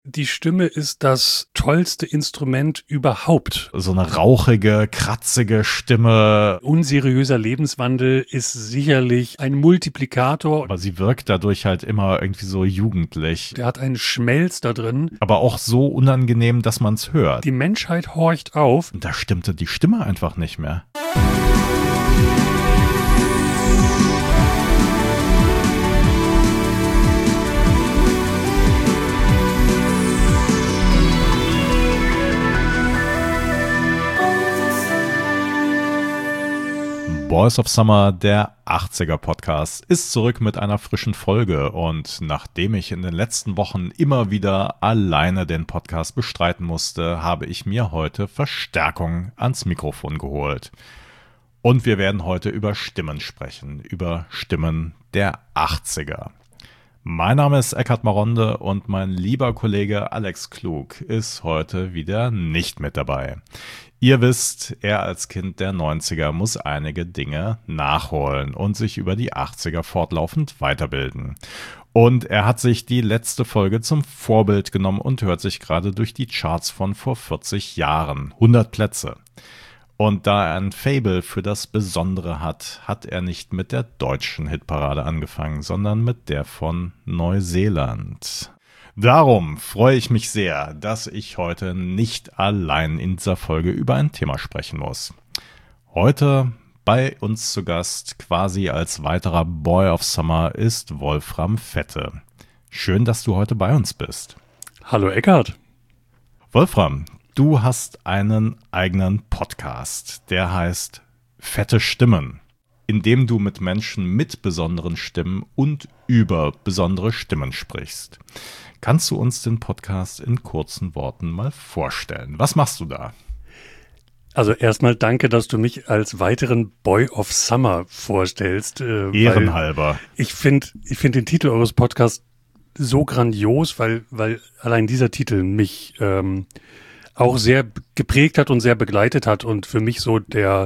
Die Stimme ist das tollste Instrument überhaupt. So eine rauchige, kratzige Stimme. Unseriöser Lebenswandel ist sicherlich ein Multiplikator. Aber sie wirkt dadurch halt immer irgendwie so jugendlich. Der hat einen Schmelz da drin. Aber auch so unangenehm, dass man es hört. Die Menschheit horcht auf. Und da stimmte die Stimme einfach nicht mehr. Boys of Summer, der 80er Podcast, ist zurück mit einer frischen Folge und nachdem ich in den letzten Wochen immer wieder alleine den Podcast bestreiten musste, habe ich mir heute Verstärkung ans Mikrofon geholt. Und wir werden heute über Stimmen sprechen, über Stimmen der 80er. Mein Name ist Eckhard Maronde und mein lieber Kollege Alex Klug ist heute wieder nicht mit dabei. Ihr wisst, er als Kind der 90er muss einige Dinge nachholen und sich über die 80er fortlaufend weiterbilden. Und er hat sich die letzte Folge zum Vorbild genommen und hört sich gerade durch die Charts von vor 40 Jahren. 100 Plätze. Und da er ein Faible für das Besondere hat, hat er nicht mit der deutschen Hitparade angefangen, sondern mit der von Neuseeland. Darum freue ich mich sehr, dass ich heute nicht allein in dieser Folge über ein Thema sprechen muss. Heute bei uns zu Gast, quasi als weiterer Boy of Summer, ist Wolfram Vethe. Schön, dass du heute bei uns bist. Hallo Eckhard. Wolfram, du hast einen eigenen Podcast, der heißt Fette Stimmen, in dem du mit Menschen mit besonderen Stimmen und über besondere Stimmen sprichst. Kannst du uns den Podcast in kurzen Worten mal vorstellen? Was machst du da? Also erstmal danke, dass du mich als weiteren Boy of Summer vorstellst. Ehrenhalber. Ich finde den Titel eures Podcasts so grandios, weil allein dieser Titel mich auch sehr geprägt hat und sehr begleitet hat und für mich so der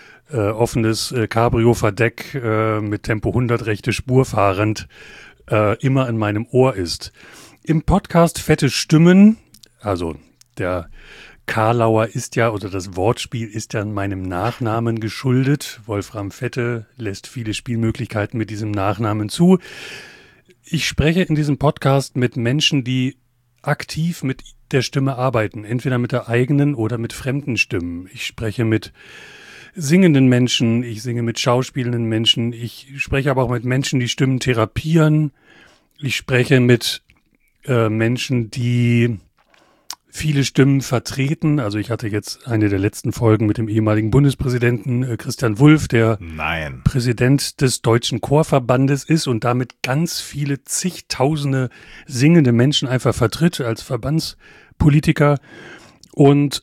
offenes Cabrio-Verdeck mit Tempo 100 rechte Spur fahrend immer in meinem Ohr ist. Im Podcast Fette Stimmen, also der Karlauer ist ja, oder das Wortspiel ist ja meinem Nachnamen geschuldet. Wolfram Vethe lässt viele Spielmöglichkeiten mit diesem Nachnamen zu. Ich spreche in diesem Podcast mit Menschen, die aktiv mit der Stimme arbeiten, entweder mit der eigenen oder mit fremden Stimmen. Ich spreche mit singenden Menschen, ich singe mit schauspielenden Menschen, ich spreche aber auch mit Menschen, die Stimmen therapieren. Ich spreche mit Menschen, die viele Stimmen vertreten. Also ich hatte jetzt eine der letzten Folgen mit dem ehemaligen Bundespräsidenten Christian Wulff, der Präsident des Deutschen Chorverbandes ist und damit ganz viele zigtausende singende Menschen einfach vertritt als Verbandspolitiker. Und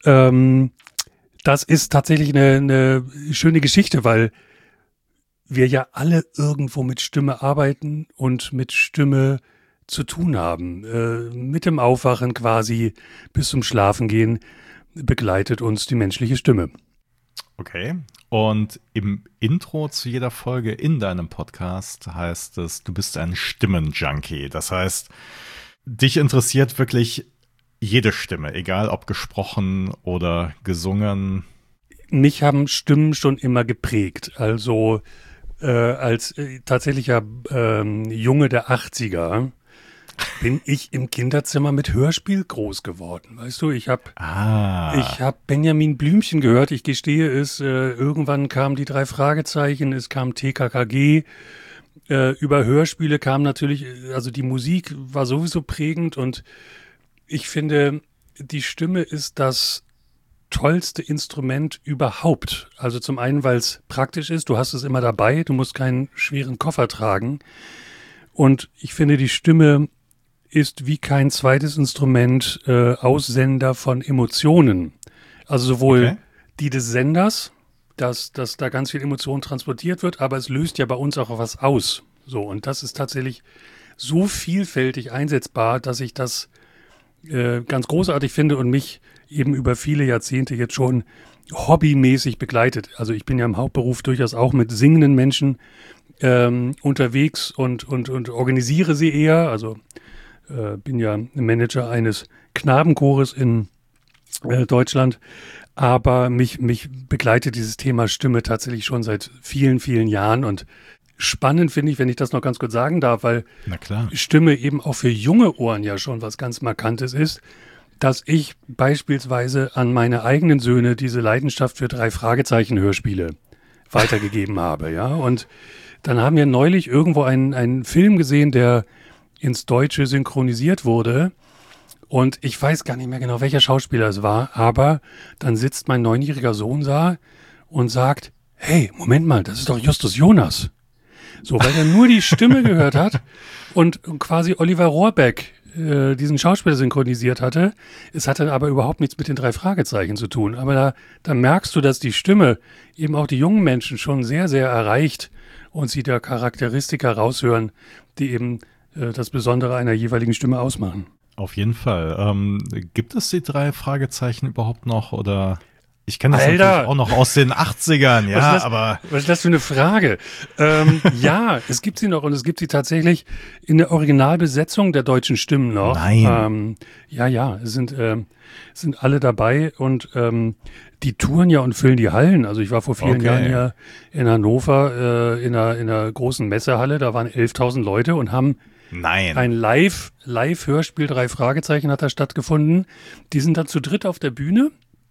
das ist tatsächlich eine schöne Geschichte, weil wir ja alle irgendwo mit Stimme arbeiten und mit Stimme zu tun haben. Mit dem Aufwachen quasi bis zum Schlafengehen begleitet uns die menschliche Stimme. Okay. Und im Intro zu jeder Folge in deinem Podcast heißt es, du bist ein Stimmenjunkie. Das heißt, dich interessiert wirklich jede Stimme, egal ob gesprochen oder gesungen. Mich haben Stimmen schon immer geprägt. Also als tatsächlicher Junge der 80er bin ich im Kinderzimmer mit Hörspiel groß geworden. Weißt du, ich hab Benjamin Blümchen gehört. Ich gestehe es, irgendwann kamen die 3 Fragezeichen, es kam TKKG. Über Hörspiele kam natürlich, also die Musik war sowieso prägend und ich finde, die Stimme ist das tollste Instrument überhaupt. Also zum einen, weil es praktisch ist, du hast es immer dabei, du musst keinen schweren Koffer tragen. Und ich finde, die Stimme ist wie kein zweites Instrument Aussender von Emotionen. Also sowohl die des Senders, dass da ganz viel Emotion transportiert wird, aber es löst ja bei uns auch was aus. So, und das ist tatsächlich so vielfältig einsetzbar, dass ich das ganz großartig finde und mich eben über viele Jahrzehnte jetzt schon hobbymäßig begleitet. Also ich bin ja im Hauptberuf durchaus auch mit singenden Menschen unterwegs und organisiere sie eher. Also bin ja Manager eines Knabenchores in Deutschland, aber mich begleitet dieses Thema Stimme tatsächlich schon seit vielen, vielen Jahren und spannend finde ich, wenn ich das noch ganz kurz sagen darf, weil Stimme eben auch für junge Ohren ja schon was ganz Markantes ist, dass ich beispielsweise an meine eigenen Söhne diese Leidenschaft für 3-Fragezeichen-Hörspiele weitergegeben habe, ja. Und dann haben wir neulich irgendwo einen Film gesehen, der ins Deutsche synchronisiert wurde. Und ich weiß gar nicht mehr genau, welcher Schauspieler es war, aber dann sitzt mein 9-jähriger Sohn da und sagt, hey, Moment mal, das ist doch Justus Jonas. So, weil er nur die Stimme gehört hat und quasi Oliver Rohrbeck diesen Schauspieler synchronisiert hatte. Es hatte aber überhaupt nichts mit den 3 Fragezeichen zu tun. Aber da merkst du, dass die Stimme eben auch die jungen Menschen schon sehr, sehr erreicht und sie da Charakteristika raushören, die eben das Besondere einer jeweiligen Stimme ausmachen. Auf jeden Fall. Gibt es die 3 Fragezeichen überhaupt noch oder... Ich kenne das natürlich auch noch aus den 80ern, ja, was ist das für eine Frage? Ja, es gibt sie noch und es gibt sie tatsächlich in der Originalbesetzung der deutschen Stimmen noch. Nein. Es sind alle dabei und die touren ja und füllen die Hallen. Also ich war vor vielen Jahren hier in Hannover in einer großen Messehalle, da waren 11.000 Leute und haben ein Live-Hörspiel, 3 Fragezeichen hat da stattgefunden. Die sind dann zu dritt auf der Bühne.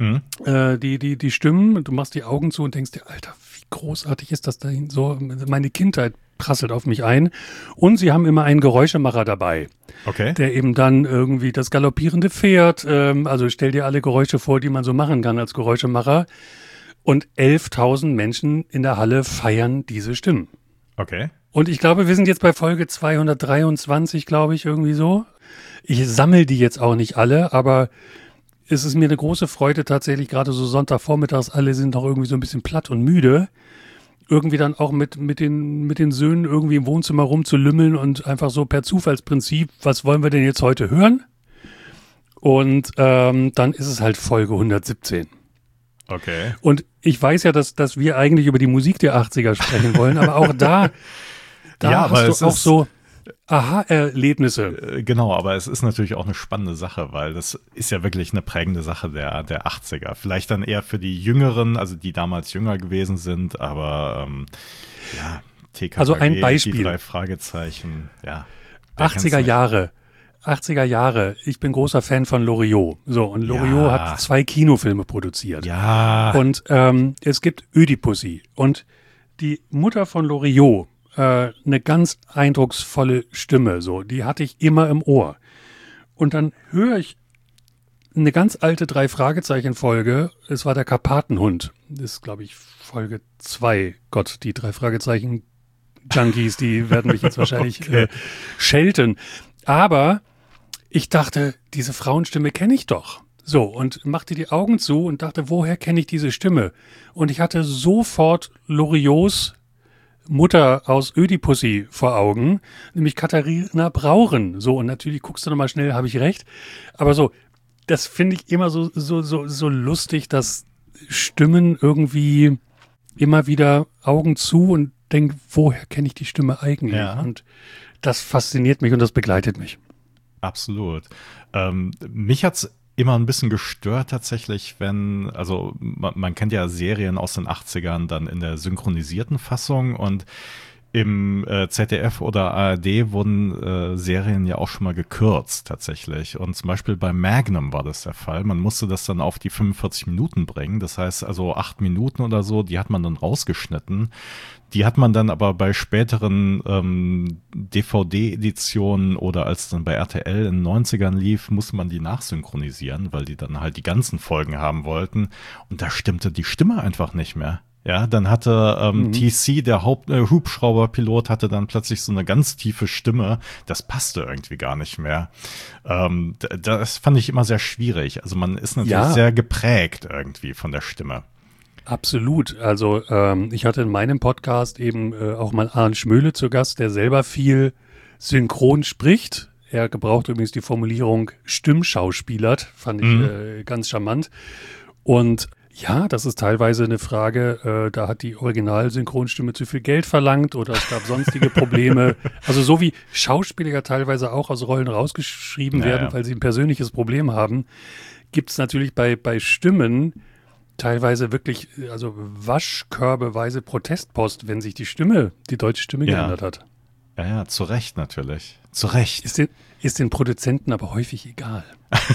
Die Stimmen, du machst die Augen zu und denkst dir, Alter, wie großartig ist das da so, meine Kindheit prasselt auf mich ein. Und sie haben immer einen Geräuschemacher dabei, der eben dann irgendwie das galoppierende Pferd, also stell dir alle Geräusche vor, die man so machen kann als Geräuschemacher. Und 11.000 Menschen in der Halle feiern diese Stimmen. Okay. Und ich glaube, wir sind jetzt bei Folge 223, glaube ich, irgendwie so. Ich sammle die jetzt auch nicht alle, aber es ist mir eine große Freude tatsächlich, gerade so Sonntagvormittags, alle sind noch irgendwie so ein bisschen platt und müde, irgendwie dann auch mit den Söhnen irgendwie im Wohnzimmer rumzulümmeln und einfach so per Zufallsprinzip, was wollen wir denn jetzt heute hören? Und dann ist es halt Folge 117. Okay. Und ich weiß ja, dass wir eigentlich über die Musik der 80er sprechen wollen, aber auch da hast du auch so Aha-Erlebnisse. Genau, aber es ist natürlich auch eine spannende Sache, weil das ist ja wirklich eine prägende Sache der 80er. Vielleicht dann eher für die Jüngeren, also die damals jünger gewesen sind, aber TKKG, also ein Beispiel. die 3 Fragezeichen, ja. 80er Jahre. Ich bin großer Fan von Loriot. So, und Loriot hat 2 Kinofilme produziert. Ja. Und es gibt Ödipussy. Und die Mutter von Loriot, eine ganz eindrucksvolle Stimme, so, die hatte ich immer im Ohr. Und dann höre ich eine ganz alte 3-Fragezeichen-Folge, es war der Karpatenhund, das ist, glaube ich, Folge 2. Gott, die 3-Fragezeichen-Junkies, die werden mich jetzt wahrscheinlich schelten. Aber ich dachte, diese Frauenstimme kenne ich doch. So, und machte die Augen zu und dachte, woher kenne ich diese Stimme? Und ich hatte sofort Loriots Mutter aus Ödipussy vor Augen, nämlich Katharina Brauren. So, und natürlich guckst du nochmal schnell, habe ich recht. Aber so, das finde ich immer so lustig, dass Stimmen irgendwie immer wieder Augen zu und denk, woher kenne ich die Stimme eigentlich? Ja. Und das fasziniert mich und das begleitet mich. Absolut. Mich hat's immer ein bisschen gestört tatsächlich, wenn, also man kennt ja Serien aus den 80ern dann in der synchronisierten Fassung und im ZDF oder ARD wurden Serien ja auch schon mal gekürzt tatsächlich. Und zum Beispiel bei Magnum war das der Fall. Man musste das dann auf die 45 Minuten bringen. Das heißt also 8 Minuten oder so, die hat man dann rausgeschnitten. Die hat man dann aber bei späteren DVD-Editionen oder als dann bei RTL in den 90ern lief, musste man die nachsynchronisieren, weil die dann halt die ganzen Folgen haben wollten. Und da stimmte die Stimme einfach nicht mehr. Ja, dann hatte TC, der Hubschrauberpilot, hatte dann plötzlich so eine ganz tiefe Stimme. Das passte irgendwie gar nicht mehr. Das fand ich immer sehr schwierig. Also man ist natürlich sehr geprägt irgendwie von der Stimme. Absolut. Also ich hatte in meinem Podcast eben auch mal Arndt Schmöhle zu Gast, der selber viel synchron spricht. Er gebraucht übrigens die Formulierung Stimmschauspielert, fand ich ganz charmant. Und Ja, das ist teilweise eine Frage, da hat die Original-Synchronstimme zu viel Geld verlangt oder es gab sonstige Probleme. Also so wie Schauspieler teilweise auch aus Rollen rausgeschrieben werden, weil sie ein persönliches Problem haben, gibt es natürlich bei Stimmen teilweise wirklich, also waschkörbeweise Protestpost, wenn sich die deutsche Stimme geändert hat. Ja, zu Recht natürlich. Zu Recht. Ist den Produzenten aber häufig egal.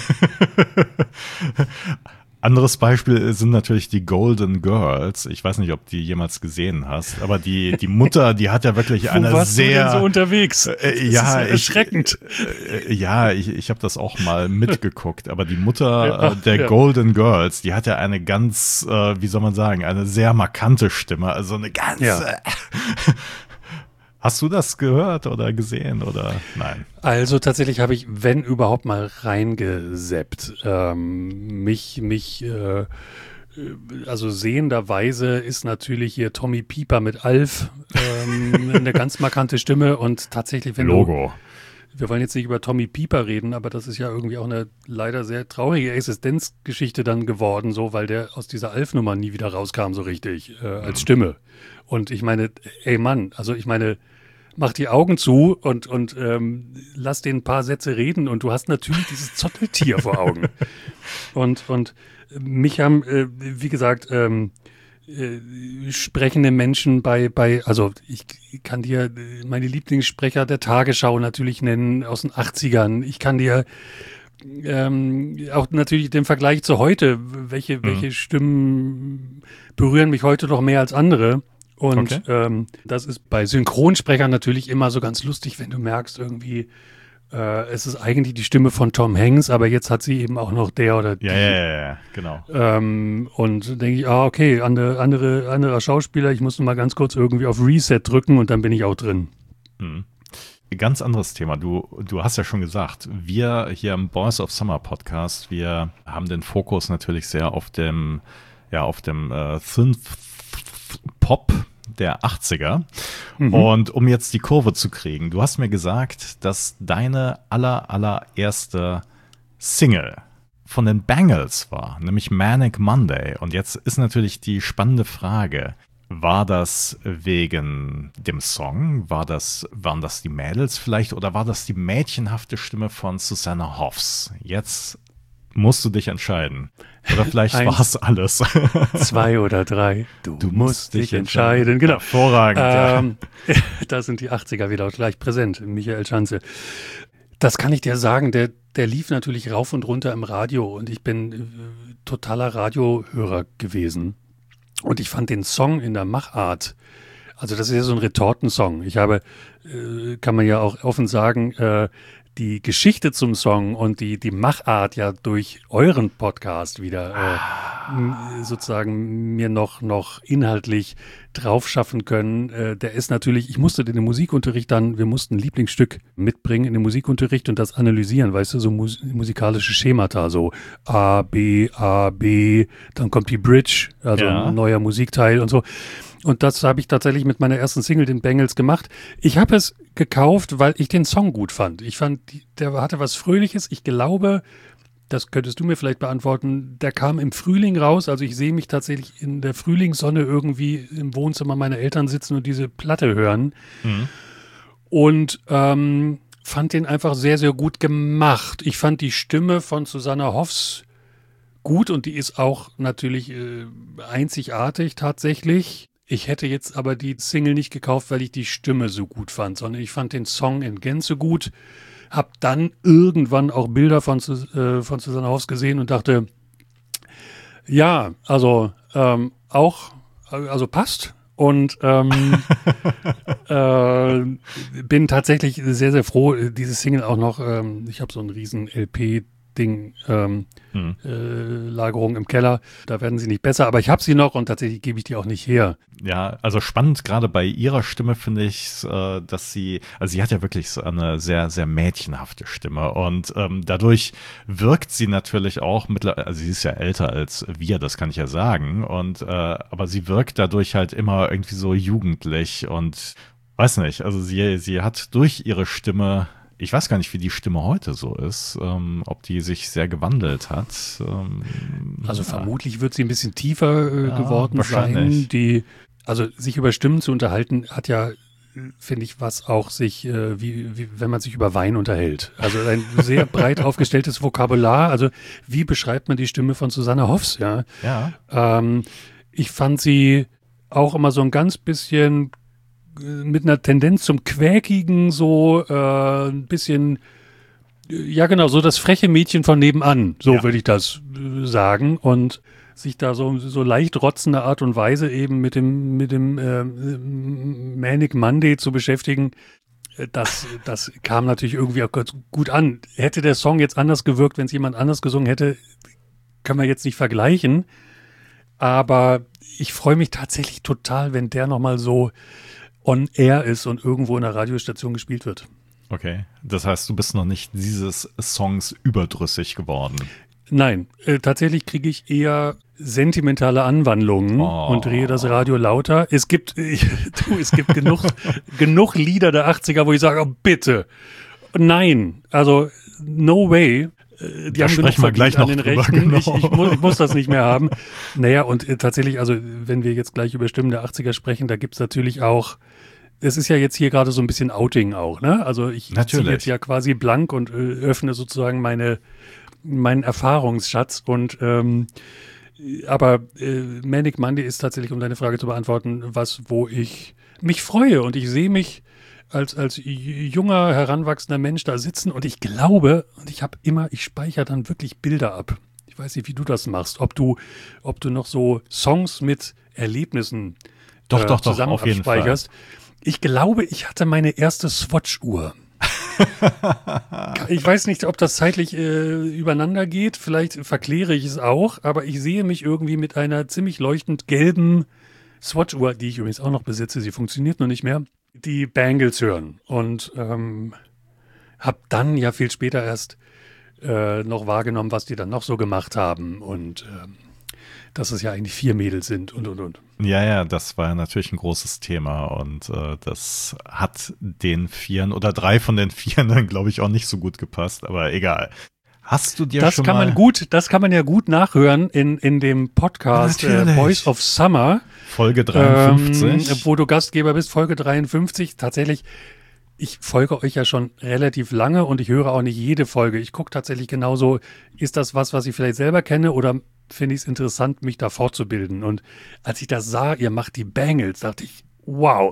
Anderes Beispiel sind natürlich die Golden Girls. Ich weiß nicht, ob die jemals gesehen hast, aber die Mutter, die hat ja wirklich eine warst sehr... du denn so unterwegs? Das ist ja erschreckend. Ich habe das auch mal mitgeguckt, aber die Mutter der Golden Girls, die hat ja eine ganz, wie soll man sagen, eine sehr markante Stimme, also eine ganz... Hast du das gehört oder gesehen oder nein? Also tatsächlich habe ich, wenn überhaupt, mal reingeseppt. Also sehenderweise ist natürlich hier Tommy Pieper mit Alf eine ganz markante Stimme und tatsächlich, Logo. Wir wollen jetzt nicht über Tommy Pieper reden, aber das ist ja irgendwie auch eine leider sehr traurige Existenzgeschichte dann geworden, so, weil der aus dieser Alf-Nummer nie wieder rauskam so richtig als Stimme. Und ich meine, ey Mann, also ich meine, mach die Augen zu und lass den ein paar Sätze reden und du hast natürlich dieses Zotteltier vor Augen. Und mich haben, wie gesagt, sprechende Menschen also ich kann dir meine Lieblingssprecher der Tagesschau natürlich nennen aus den 80ern. Ich kann dir auch natürlich den Vergleich zu heute, welche Stimmen berühren mich heute noch mehr als andere. Und das ist bei Synchronsprechern natürlich immer so ganz lustig, wenn du merkst irgendwie, es ist eigentlich die Stimme von Tom Hanks, aber jetzt hat sie eben auch noch der oder die. Ja, genau. Und denke ich, okay, anderer Schauspieler, ich muss noch mal ganz kurz irgendwie auf Reset drücken und dann bin ich auch drin. Ganz anderes Thema. Du hast ja schon gesagt, wir hier im Boys of Summer Podcast, wir haben den Fokus natürlich sehr auf dem Synth-Pop der 80er. Und um jetzt die Kurve zu kriegen, du hast mir gesagt, dass deine allererste Single von den Bangles war, nämlich Manic Monday. Und jetzt ist natürlich die spannende Frage, war das wegen dem Song? Waren das die Mädels vielleicht oder war das die mädchenhafte Stimme von Susanna Hoffs? Jetzt musst du dich entscheiden. Oder vielleicht war es alles. 2 oder 3. Du musst dich entscheiden. Genau. Hervorragend. Da sind die 80er wieder gleich präsent. Michael Schanze. Das kann ich dir sagen. Der lief natürlich rauf und runter im Radio und ich bin totaler Radiohörer gewesen. Und ich fand den Song in der Machart, also das ist ja so ein Retortensong. Ich habe, kann man ja auch offen sagen, die Geschichte zum Song und die Machart ja durch euren Podcast wieder sozusagen mir noch inhaltlich drauf schaffen können. Der ist natürlich, ich musste den Musikunterricht wir mussten ein Lieblingsstück mitbringen in den Musikunterricht und das analysieren, weißt du, so musikalische Schemata, so A, B, dann kommt die Bridge, also ein neuer Musikteil und so. Und das habe ich tatsächlich mit meiner ersten Single, den Bangles, gemacht. Ich habe es gekauft, weil ich den Song gut fand. Ich fand, der hatte was Fröhliches. Ich glaube, das könntest du mir vielleicht beantworten, der kam im Frühling raus. Also ich sehe mich tatsächlich in der Frühlingssonne irgendwie im Wohnzimmer meiner Eltern sitzen und diese Platte hören. Und fand den einfach sehr, sehr gut gemacht. Ich fand die Stimme von Susanna Hoffs gut und die ist auch natürlich einzigartig tatsächlich. Ich hätte jetzt aber die Single nicht gekauft, weil ich die Stimme so gut fand, sondern ich fand den Song in Gänze gut. Hab dann irgendwann auch Bilder von Susanna Hoffs gesehen und dachte, ja, also passt. Und bin tatsächlich sehr, sehr froh, diese Single auch noch, ich habe so einen riesen LP-Ding, Lagerung im Keller, da werden sie nicht besser, aber ich habe sie noch und tatsächlich gebe ich die auch nicht her. Ja, also spannend gerade bei ihrer Stimme finde ich, dass sie hat ja wirklich so eine sehr, sehr mädchenhafte Stimme und dadurch wirkt sie natürlich auch also sie ist ja älter als wir, das kann ich ja sagen und aber sie wirkt dadurch halt immer irgendwie so jugendlich und weiß nicht, also sie hat durch ihre Stimme Ich weiß gar nicht, wie die Stimme heute so ist, ob die sich sehr gewandelt hat. Also vermutlich wird sie ein bisschen tiefer geworden sein. Also sich über Stimmen zu unterhalten, hat ja, finde ich, was auch sich, wie wenn man sich über Wein unterhält. Also ein sehr breit aufgestelltes Vokabular. Also wie beschreibt man die Stimme von Susanne Hoffs? Ja. Ich fand sie auch immer so ein ganz bisschen mit einer Tendenz zum Quäkigen, so ein bisschen, ja genau, so das freche Mädchen von nebenan, so würde ich das sagen. Und sich da so leicht rotzende Art und Weise eben mit dem Manic Monday zu beschäftigen, das kam natürlich irgendwie auch ganz gut an. Hätte der Song jetzt anders gewirkt, wenn es jemand anders gesungen hätte, können wir jetzt nicht vergleichen. Aber ich freue mich tatsächlich total, wenn der nochmal so on air ist und irgendwo in einer Radiostation gespielt wird. Okay, das heißt, du bist noch nicht dieses Songs überdrüssig geworden. Nein, tatsächlich kriege ich eher sentimentale Anwandlungen und drehe das Radio lauter. Es gibt genug Lieder der 80er, wo ich sage, oh, bitte, nein, also no way. Die haben genug verdient an den Rechten. Genau. Ich muss das nicht mehr haben. Naja, und tatsächlich, also wenn wir jetzt gleich über Stimmen der 80er sprechen, da gibt's natürlich auch, es ist ja jetzt hier gerade so ein bisschen Outing auch, ne? Also ich ziehe jetzt ja quasi blank und öffne sozusagen meinen Erfahrungsschatz und aber Manic Monday ist tatsächlich, um deine Frage zu beantworten, wo ich mich freue und ich sehe mich als junger, heranwachsender Mensch da sitzen und ich glaube, und ich speichere dann wirklich Bilder ab. Ich weiß nicht, wie du das machst, ob du noch so Songs mit Erlebnissen zusammen auf jeden abspeicherst. Fall. Ich glaube, ich hatte meine erste Swatch-Uhr. Ich weiß nicht, ob das zeitlich übereinander geht. Vielleicht verkläre ich es auch, aber ich sehe mich irgendwie mit einer ziemlich leuchtend gelben Swatch-Uhr, die ich übrigens auch noch besitze, sie funktioniert noch nicht mehr, die Bangles hören. Und habe dann ja viel später erst noch wahrgenommen, was die dann noch so gemacht haben und dass es ja eigentlich 4 Mädels sind und. Ja, das war ja natürlich ein großes Thema und das hat den 4 oder 3 von den 4 dann, glaube ich, auch nicht so gut gepasst, aber egal. Hast du dir das schon kann mal... Das kann man ja gut nachhören in dem Podcast Boys of Summer. Folge 53. Wo du Gastgeber bist, Folge 53. Tatsächlich, ich folge euch ja schon relativ lange und ich höre auch nicht jede Folge. Ich gucke tatsächlich genauso, ist das was ich vielleicht selber kenne oder finde ich es interessant, mich da fortzubilden. Und als ich das sah, ihr macht die Bangles, dachte ich, wow.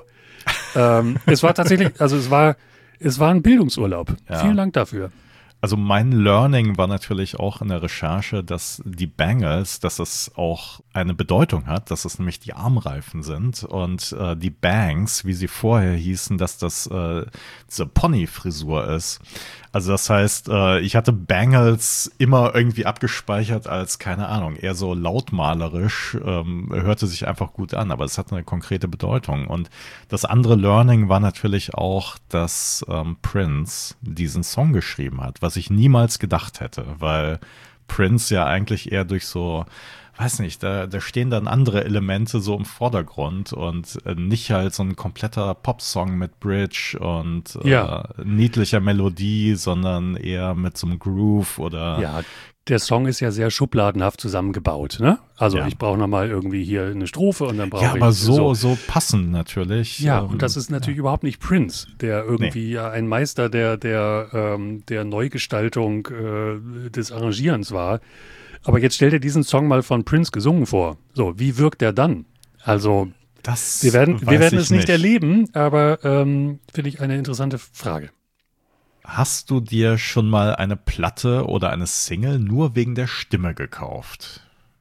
Es war tatsächlich, also es war ein Bildungsurlaub. Ja. Vielen Dank dafür. Also mein Learning war natürlich auch in der Recherche, dass die Bangles, dass es auch eine Bedeutung hat, dass es nämlich die Armreifen sind und die Bangs, wie sie vorher hießen, dass das diese Pony-Frisur ist. Also das heißt, ich hatte Bangles immer irgendwie abgespeichert als, keine Ahnung, eher so lautmalerisch, hörte sich einfach gut an, aber es hat eine konkrete Bedeutung. Und das andere Learning war natürlich auch, dass Prince diesen Song geschrieben hat, was ich niemals gedacht hätte, weil Prince ja eigentlich eher durch so, weiß nicht, da stehen dann andere Elemente so im Vordergrund und nicht halt so ein kompletter Popsong mit Bridge und niedlicher Melodie, sondern eher mit so einem Groove oder... Ja, der Song ist ja sehr schubladenhaft zusammengebaut, ne? Also ich brauche nochmal irgendwie hier eine Strophe und dann brauche ich... Ja, aber so passend natürlich. Ja, und das ist natürlich überhaupt nicht Prince, der irgendwie ein Meister der Neugestaltung des Arrangierens war. Aber jetzt stell dir diesen Song mal von Prince gesungen vor. So, wie wirkt der dann? Also, wir werden es nicht erleben, aber finde ich eine interessante Frage. Hast du dir schon mal eine Platte oder eine Single nur wegen der Stimme gekauft?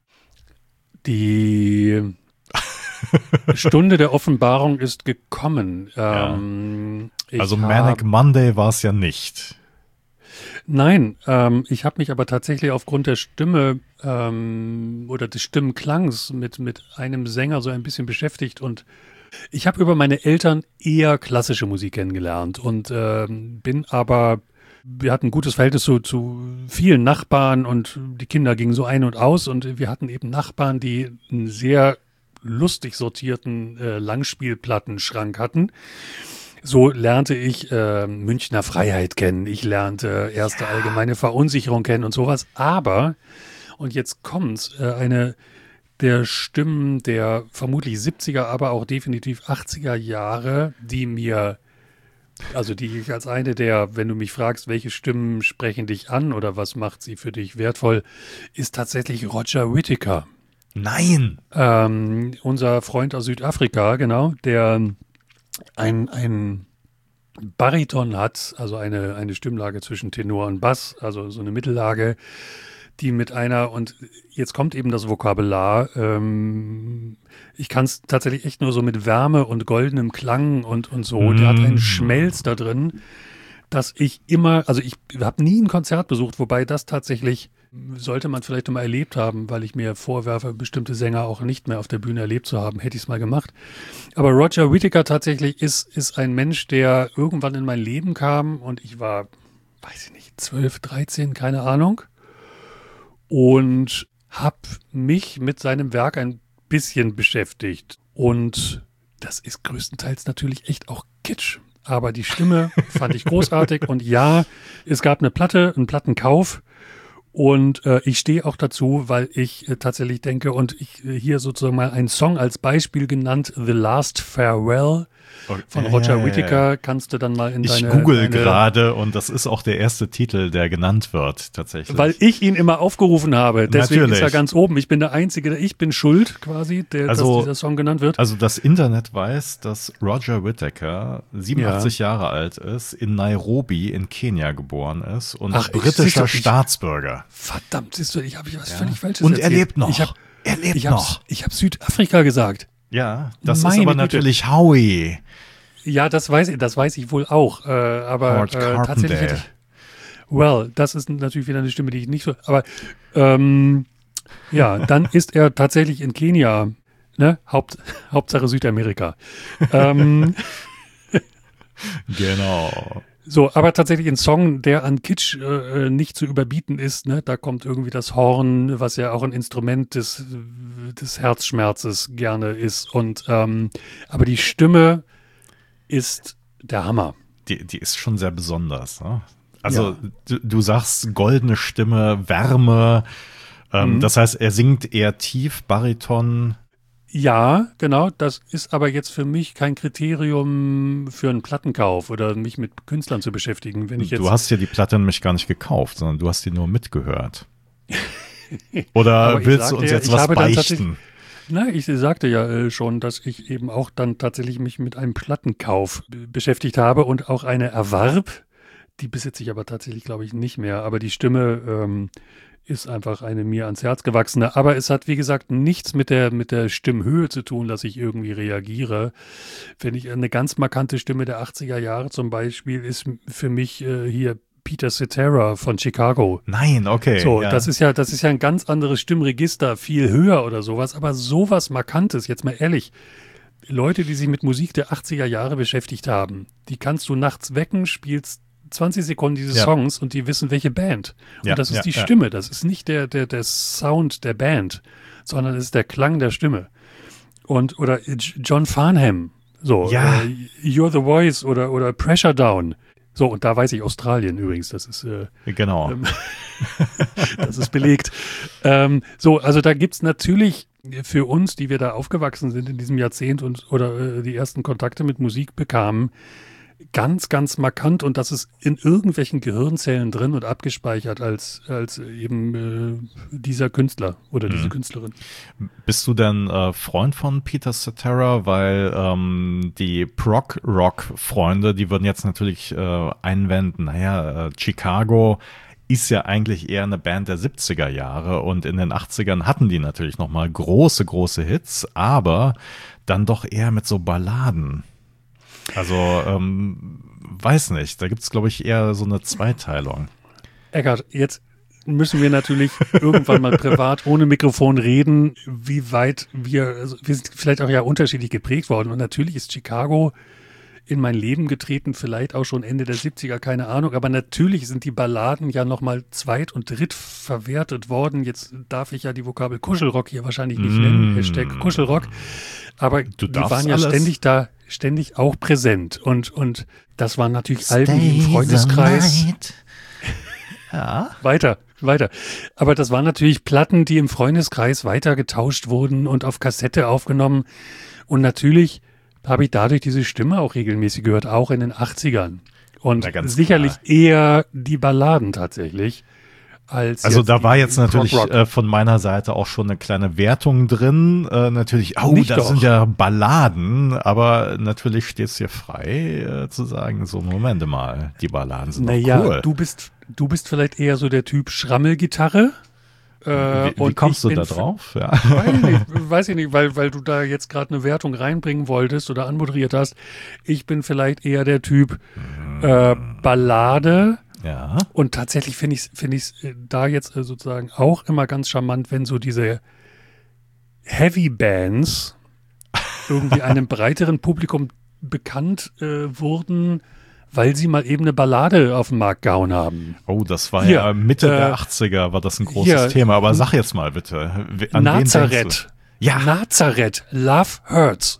Die Stunde der Offenbarung ist gekommen. Also Manic Monday war es ja nicht. Nein, ich habe mich aber tatsächlich aufgrund der Stimme oder des Stimmenklangs mit einem Sänger so ein bisschen beschäftigt und ich habe über meine Eltern eher klassische Musik kennengelernt und wir hatten ein gutes Verhältnis zu vielen Nachbarn und die Kinder gingen so ein und aus und wir hatten eben Nachbarn, die einen sehr lustig sortierten Langspielplattenschrank hatten. So lernte ich Münchner Freiheit kennen. Ich lernte erste allgemeine Verunsicherung kennen und sowas. Aber, und jetzt kommt's, eine der Stimmen der vermutlich 70er, aber auch definitiv 80er Jahre, die ich als eine der, wenn du mich fragst, welche Stimmen sprechen dich an oder was macht sie für dich wertvoll, ist tatsächlich Roger Whittaker. Nein! Unser Freund aus Südafrika, genau, der ein Bariton hat, also eine Stimmlage zwischen Tenor und Bass, also so eine Mittellage, die mit einer, und jetzt kommt eben das Vokabular, ich kann es tatsächlich echt nur so mit Wärme und goldenem Klang und so, der hat einen Schmelz da drin, dass ich immer, also ich habe nie ein Konzert besucht, wobei das tatsächlich sollte man vielleicht mal erlebt haben, weil ich mir vorwerfe, bestimmte Sänger auch nicht mehr auf der Bühne erlebt zu haben, hätte ich es mal gemacht. Aber Roger Whittaker tatsächlich ist ein Mensch, der irgendwann in mein Leben kam und ich war, weiß ich nicht, 12, 13, keine Ahnung. Und habe mich mit seinem Werk ein bisschen beschäftigt. Und das ist größtenteils natürlich echt auch Kitsch. Aber die Stimme fand ich großartig. Und ja, es gab eine Platte, einen Plattenkauf. Und ich stehe auch dazu, weil ich tatsächlich denke, und ich hier sozusagen mal einen Song als Beispiel genannt, The Last Farewell von Roger Whittaker, kannst du dann mal in deine... Ich google gerade und das ist auch der erste Titel, der genannt wird, tatsächlich. Weil ich ihn immer aufgerufen habe, deswegen Natürlich. ist er ganz oben. Ich bin der Einzige, ich bin schuld quasi, dass dieser Song genannt wird. Also das Internet weiß, dass Roger Whittaker 87 Jahre alt ist, in Nairobi in Kenia geboren ist und britischer Staatsbürger. Verdammt, siehst du, ich habe was völlig Falsches und erzählt. Er lebt noch. Ich habe Südafrika gesagt. Ja, das ist aber natürlich Howie. Ja, das weiß ich wohl auch. Aber tatsächlich hätte ich. Das ist natürlich wieder eine Stimme, die ich nicht so. Aber ja, dann ist er tatsächlich in Kenia. Ne? Hauptsache Südamerika. Genau. So, aber tatsächlich ein Song, der an Kitsch nicht zu überbieten ist. Ne? Da kommt irgendwie das Horn, was ja auch ein Instrument des Herzschmerzes gerne ist. Und aber die Stimme ist der Hammer. Die ist schon sehr besonders. Ne? Also du sagst goldene Stimme, Wärme. Das heißt, er singt eher tief, Bariton. Ja, genau. Das ist aber jetzt für mich kein Kriterium für einen Plattenkauf oder mich mit Künstlern zu beschäftigen. Du hast ja die Platte nämlich gar nicht gekauft, sondern du hast die nur mitgehört. Oder willst du uns jetzt was beichten? Na, ich sagte ja schon, dass ich eben auch dann tatsächlich mich mit einem Plattenkauf beschäftigt habe und auch eine erwarb. Die besitze ich aber tatsächlich, glaube ich, nicht mehr. Aber die Stimme ist einfach eine mir ans Herz gewachsene. Aber es hat, wie gesagt, nichts mit der Stimmhöhe zu tun, dass ich irgendwie reagiere. Wenn ich eine ganz markante Stimme der 80er Jahre zum Beispiel ist für mich hier Peter Cetera von Chicago. Nein, okay. So, ja. Das ist ja ein ganz anderes Stimmregister, viel höher oder sowas, aber sowas Markantes, jetzt mal ehrlich, Leute, die sich mit Musik der 80er Jahre beschäftigt haben, die kannst du nachts wecken, spielst 20 Sekunden diese Songs und die wissen, welche Band. Und das ist die Stimme, das ist nicht der Sound der Band, sondern es ist der Klang der Stimme. Oder John Farnham, so, You're the Voice oder Pressure Down. So, und da weiß ich Australien übrigens, das ist genau. Das ist belegt. So, also da gibt's natürlich für uns, die wir da aufgewachsen sind in diesem Jahrzehnt oder die ersten Kontakte mit Musik bekamen, ganz, ganz markant, und das ist in irgendwelchen Gehirnzellen drin und abgespeichert als eben dieser Künstler oder diese Künstlerin. Bist du denn Freund von Peter Cetera? Weil die Prog-Rock-Freunde, die würden jetzt natürlich einwenden, Chicago ist ja eigentlich eher eine Band der 70er Jahre und in den 80ern hatten die natürlich nochmal große, große Hits, aber dann doch eher mit so Balladen. Also, weiß nicht, da gibt es, glaube ich, eher so eine Zweiteilung. Eckart, jetzt müssen wir natürlich irgendwann mal privat ohne Mikrofon reden, wie weit wir sind vielleicht auch ja unterschiedlich geprägt worden. Und natürlich ist Chicago in mein Leben getreten, vielleicht auch schon Ende der 70er, keine Ahnung. Aber natürlich sind die Balladen ja nochmal zweit- und dritt verwertet worden. Jetzt darf ich ja die Vokabel Kuschelrock hier wahrscheinlich nicht nennen, Hashtag Kuschelrock. Aber die waren ja ständig da. ständig auch präsent. Und das waren natürlich Alben, die im Freundeskreis. Ja. Weiter. Aber das waren natürlich Platten, die im Freundeskreis weiter getauscht wurden und auf Kassette aufgenommen. Und natürlich habe ich dadurch diese Stimme auch regelmäßig gehört, auch in den 80ern. Und sicherlich eher die Balladen tatsächlich. Also da war jetzt natürlich von meiner Seite auch schon eine kleine Wertung drin. Natürlich, das sind ja Balladen, aber natürlich steht es dir frei zu sagen, so Moment mal, die Balladen sind doch cool. Du bist vielleicht eher so der Typ Schrammelgitarre. Wie kommst du da drauf? Ja. Weiß ich nicht, weil du da jetzt gerade eine Wertung reinbringen wolltest oder anmoderiert hast. Ich bin vielleicht eher der Typ Ballade. Ja. Und tatsächlich finde ich's da jetzt sozusagen auch immer ganz charmant, wenn so diese Heavy Bands irgendwie einem breiteren Publikum bekannt wurden, weil sie mal eben eine Ballade auf den Markt gehauen haben. Oh, das war ja Mitte der 80er, war das ein großes Thema. Aber sag jetzt mal bitte, an Nazareth. Ja. Nazareth, Love Hurts.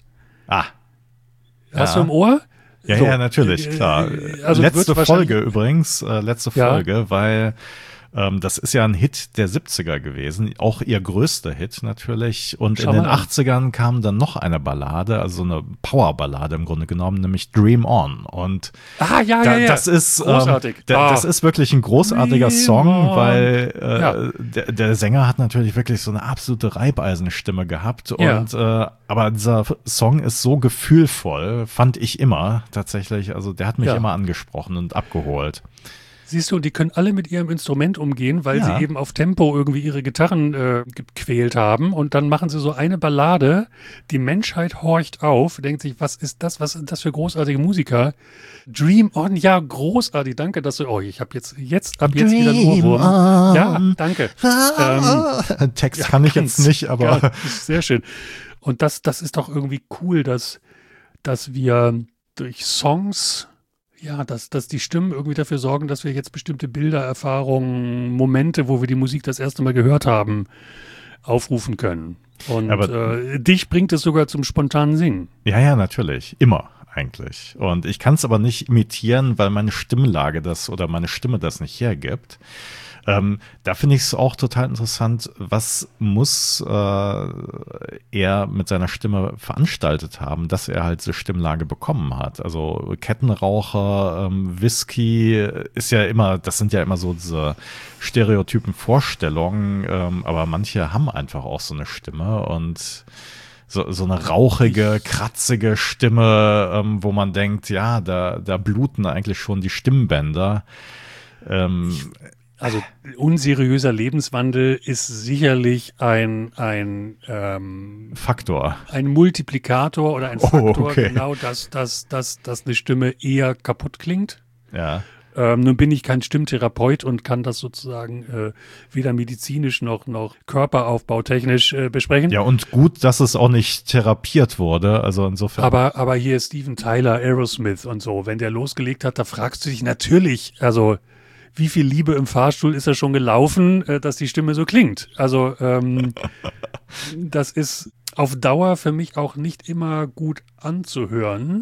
Hast du im Ohr? Ja, ja, natürlich, klar. Also letzte Folge übrigens, weil das ist ja ein Hit der 70er gewesen, auch ihr größter Hit natürlich. Und in den 80ern kam dann noch eine Ballade, also eine Powerballade im Grunde genommen, nämlich Dream On. Und das ist großartig. Das ist wirklich ein großartiger Song, weil der Sänger hat natürlich wirklich so eine absolute Reibeisenstimme gehabt. Und aber dieser Song ist so gefühlvoll, fand ich immer tatsächlich. Also der hat mich immer angesprochen und abgeholt. Siehst du, die können alle mit ihrem Instrument umgehen, weil sie eben auf Tempo irgendwie ihre Gitarren gequält haben. Und dann machen sie so eine Ballade. Die Menschheit horcht auf, denkt sich, was ist das für großartige Musiker? Dream On, ja, großartig. Danke, dass du, ich habe jetzt ab jetzt wieder einen Ohrwurm. Ja, danke. Text kann ich jetzt nicht, aber. Ja, sehr schön. Und das ist doch irgendwie cool, dass wir durch Songs, dass die Stimmen irgendwie dafür sorgen, dass wir jetzt bestimmte Bilder, Erfahrungen, Momente, wo wir die Musik das erste Mal gehört haben, aufrufen können. Und dich bringt es sogar zum spontanen Singen. Ja, natürlich. Immer eigentlich. Und ich kann es aber nicht imitieren, weil meine Stimmlage meine Stimme das nicht hergibt. Da finde ich es auch total interessant, was muss er mit seiner Stimme veranstaltet haben, dass er halt diese Stimmlage bekommen hat. Also Kettenraucher, Whisky ist ja immer, das sind ja immer so diese stereotypen Vorstellungen, aber manche haben einfach auch so eine Stimme und so eine rauchige, kratzige Stimme, wo man denkt, ja, da bluten eigentlich schon die Stimmbänder. Also unseriöser Lebenswandel ist sicherlich ein Faktor. Ein Multiplikator oder ein Faktor, genau, dass eine Stimme eher kaputt klingt. Ja. Nun bin ich kein Stimmtherapeut und kann das sozusagen weder medizinisch noch körperaufbautechnisch besprechen. Ja, und gut, dass es auch nicht therapiert wurde, also insofern. Aber hier ist Steven Tyler, Aerosmith und so, wenn der losgelegt hat, da fragst du dich natürlich, also wie viel Liebe im Fahrstuhl ist er schon gelaufen, dass die Stimme so klingt. Also das ist auf Dauer für mich auch nicht immer gut anzuhören,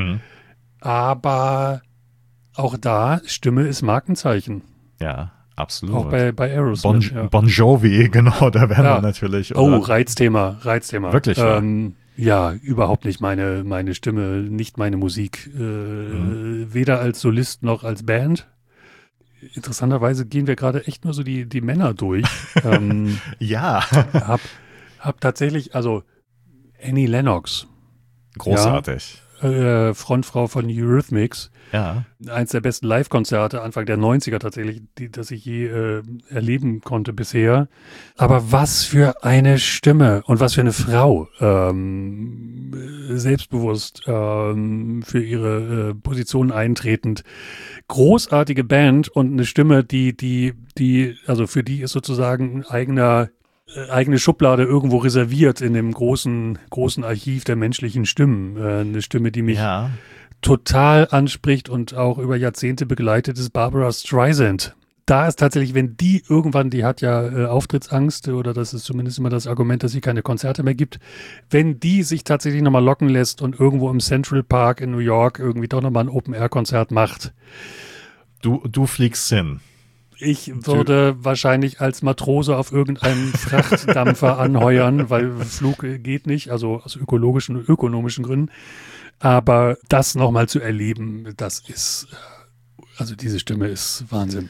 aber auch da, Stimme ist Markenzeichen. Ja, absolut. Auch bei Aerosmith. Bon Jovi, genau, da wären wir natürlich. Oder? Oh, Reizthema. Wirklich? Ja, überhaupt nicht meine Stimme, nicht meine Musik. Weder als Solist noch als Band. Interessanterweise gehen wir gerade echt nur so die Männer durch. Ja. Hab tatsächlich, also Annie Lennox. Großartig. Frontfrau von Eurythmics. Ja. Eins der besten Live-Konzerte Anfang der 90er tatsächlich, das ich je erleben konnte bisher. Aber was für eine Stimme und was für eine Frau. Selbstbewusst, für ihre Position eintretend. Großartige Band und eine Stimme, die, also für die ist sozusagen eigene Schublade irgendwo reserviert in dem großen Archiv der menschlichen Stimmen. Eine Stimme, die mich total anspricht und auch über Jahrzehnte begleitet, ist Barbara Streisand. da ist tatsächlich, wenn die irgendwann, die hat ja Auftrittsangst oder das ist zumindest immer das Argument, dass sie keine Konzerte mehr gibt, wenn die sich tatsächlich nochmal locken lässt und irgendwo im Central Park in New York irgendwie doch nochmal ein Open-Air-Konzert macht. Du fliegst hin. Ich würde wahrscheinlich als Matrose auf irgendeinen Frachtdampfer anheuern, weil Flug geht nicht, also aus ökologischen und ökonomischen Gründen. Aber das nochmal zu erleben, das ist, also diese Stimme ist Wahnsinn.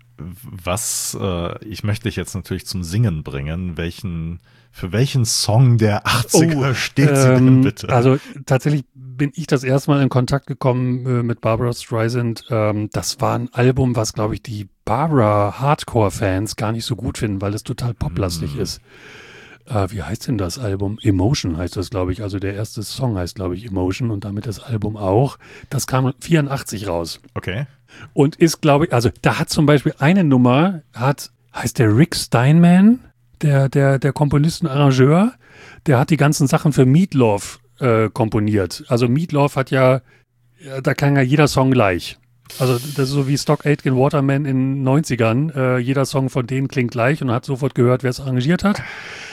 Ich möchte dich jetzt natürlich zum Singen bringen. Für welchen Song der 80er steht sie denn bitte? Also tatsächlich bin ich das erste Mal in Kontakt gekommen mit Barbra Streisand. Das war ein Album, was, glaube ich, die Barbra-Hardcore-Fans gar nicht so gut finden, weil es total poplastig ist. Wie heißt denn das Album? Emotion heißt das, glaube ich. Also der erste Song heißt, glaube ich, Emotion und damit das Album auch. Das kam 84 raus. Okay. Und ist, glaube ich, also da hat zum Beispiel eine Nummer, heißt der Rick Steinman, der Komponist und Arrangeur, der hat die ganzen Sachen für Meatloaf komponiert. Also Meatloaf hat da klang ja jeder Song gleich. Also das ist so wie Stock Aitken Waterman in den 90ern. Jeder Song von denen klingt gleich und man hat sofort gehört, wer es arrangiert hat.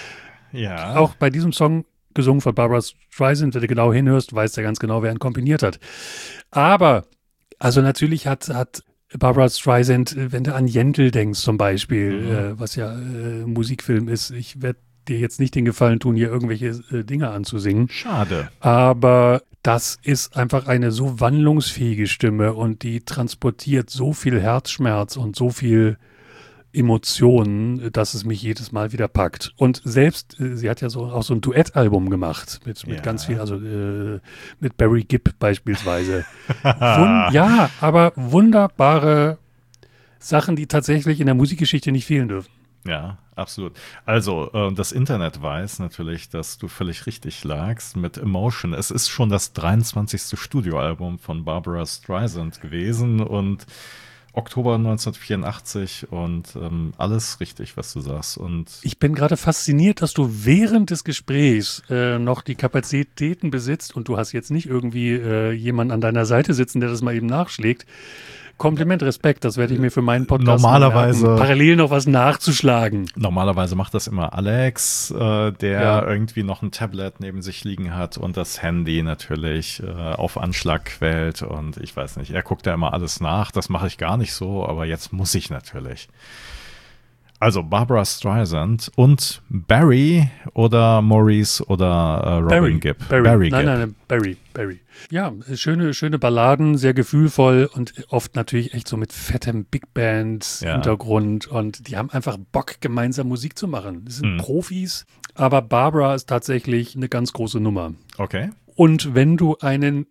Ja. Auch bei diesem Song, gesungen von Barbra Streisand, wenn du genau hinhörst, weißt du ganz genau, wer ihn komponiert hat. Aber also natürlich hat Barbra Streisand, wenn du an Jentl denkst zum Beispiel, was ja Musikfilm ist, ich werde dir jetzt nicht den Gefallen tun, hier irgendwelche Dinge anzusingen. Schade. Aber das ist einfach eine so wandlungsfähige Stimme und die transportiert so viel Herzschmerz und so viel Emotionen, dass es mich jedes Mal wieder packt. Und selbst, sie hat ja auch so ein Duettalbum gemacht mit ganz viel, also mit Barry Gibb beispielsweise. Ja, aber wunderbare Sachen, die tatsächlich in der Musikgeschichte nicht fehlen dürfen. Ja, absolut. Also, das Internet weiß natürlich, dass du völlig richtig lagst mit Emotion. Es ist schon das 23. Studioalbum von Barbra Streisand gewesen und Oktober 1984 und alles richtig, was du sagst. Und ich bin gerade fasziniert, dass du während des Gesprächs noch die Kapazitäten besitzt und du hast jetzt nicht irgendwie jemanden an deiner Seite sitzen, der das mal eben nachschlägt. Kompliment, Respekt, das werde ich mir für meinen Podcast normalerweise parallel noch was nachzuschlagen. Normalerweise macht das immer Alex, der irgendwie noch ein Tablet neben sich liegen hat und das Handy natürlich auf Anschlag quält und ich weiß nicht, er guckt ja immer alles nach, das mache ich gar nicht so, aber jetzt muss ich natürlich. Also Barbra Streisand und Barry oder Maurice oder Robin Gibb. Barry Gibb. Nein, Barry. Ja, schöne Balladen, sehr gefühlvoll und oft natürlich echt so mit fettem Big Band Hintergrund und die haben einfach Bock, gemeinsam Musik zu machen. Das sind Profis, aber Barbra ist tatsächlich eine ganz große Nummer. Okay. Und wenn du einen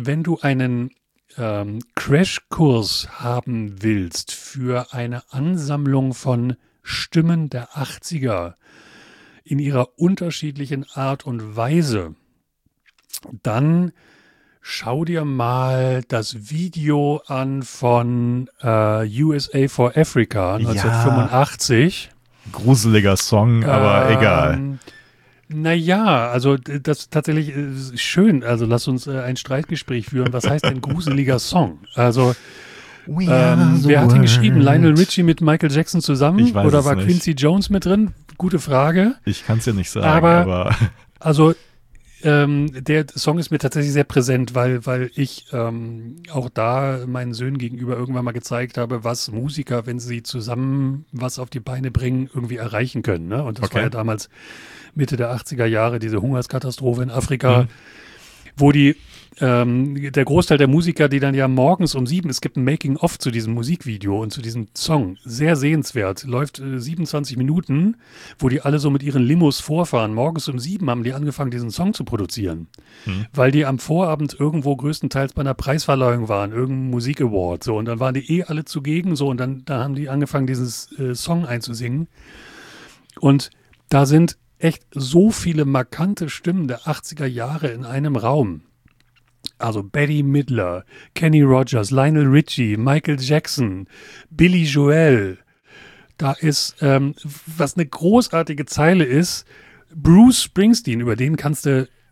Crashkurs haben willst für eine Ansammlung von Stimmen der 80er in ihrer unterschiedlichen Art und Weise, dann schau dir mal das Video an von USA for Africa 1985. Gruseliger Song, aber egal. Naja, also das tatsächlich ist schön. Also lass uns ein Streitgespräch führen. Was heißt denn gruseliger Song? Also wer hat ihn geschrieben? Lionel Richie mit Michael Jackson zusammen? Ich weiß Oder es war nicht. Quincy Jones mit drin? Gute Frage. Ich kann es dir nicht sagen, aber also der Song ist mir tatsächlich sehr präsent, weil ich auch da meinen Söhnen gegenüber irgendwann mal gezeigt habe, was Musiker, wenn sie zusammen was auf die Beine bringen, irgendwie erreichen können. Ne? Und das war ja damals Mitte der 80er Jahre, diese Hungerskatastrophe in Afrika, wo der Großteil der Musiker, die dann ja morgens um 7, es gibt ein Making-of zu diesem Musikvideo und zu diesem Song, sehr sehenswert, läuft 27 Minuten, wo die alle so mit ihren Limos vorfahren. Morgens um 7 haben die angefangen, diesen Song zu produzieren, weil die am Vorabend irgendwo größtenteils bei einer Preisverleihung waren, irgendein Musik-Award, so, und dann waren die alle zugegen, so, und dann haben die angefangen, diesen Song einzusingen. Und da sind echt so viele markante Stimmen der 80er Jahre in einem Raum. Also Betty Midler, Kenny Rogers, Lionel Richie, Michael Jackson, Billy Joel. Da ist, was eine großartige Zeile ist, Bruce Springsteen, über den kannst du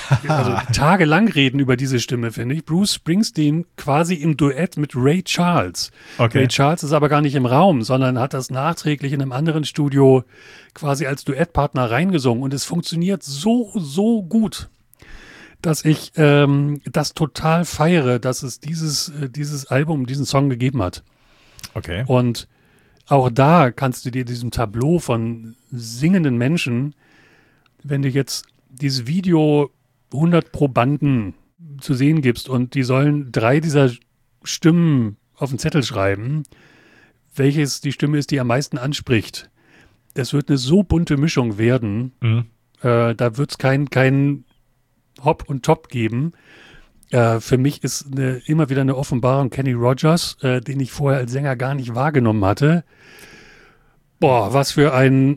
also tagelang reden über diese Stimme, finde ich. Bruce Springsteen quasi im Duett mit Ray Charles. Okay. Ray Charles ist aber gar nicht im Raum, sondern hat das nachträglich in einem anderen Studio quasi als Duettpartner reingesungen. Und es funktioniert so gut, dass ich das total feiere, dass es dieses Album, diesen Song gegeben hat. Okay. Und auch da kannst du dir diesem Tableau von singenden Menschen, wenn du jetzt dieses Video 100 Probanden zu sehen gibst und die sollen 3 dieser Stimmen auf den Zettel schreiben, welches die Stimme ist, die am meisten anspricht. Das wird eine so bunte Mischung werden, da wird es kein Hop und Top geben. Für mich ist immer wieder eine Offenbarung Kenny Rogers, den ich vorher als Sänger gar nicht wahrgenommen hatte. Boah, was für ein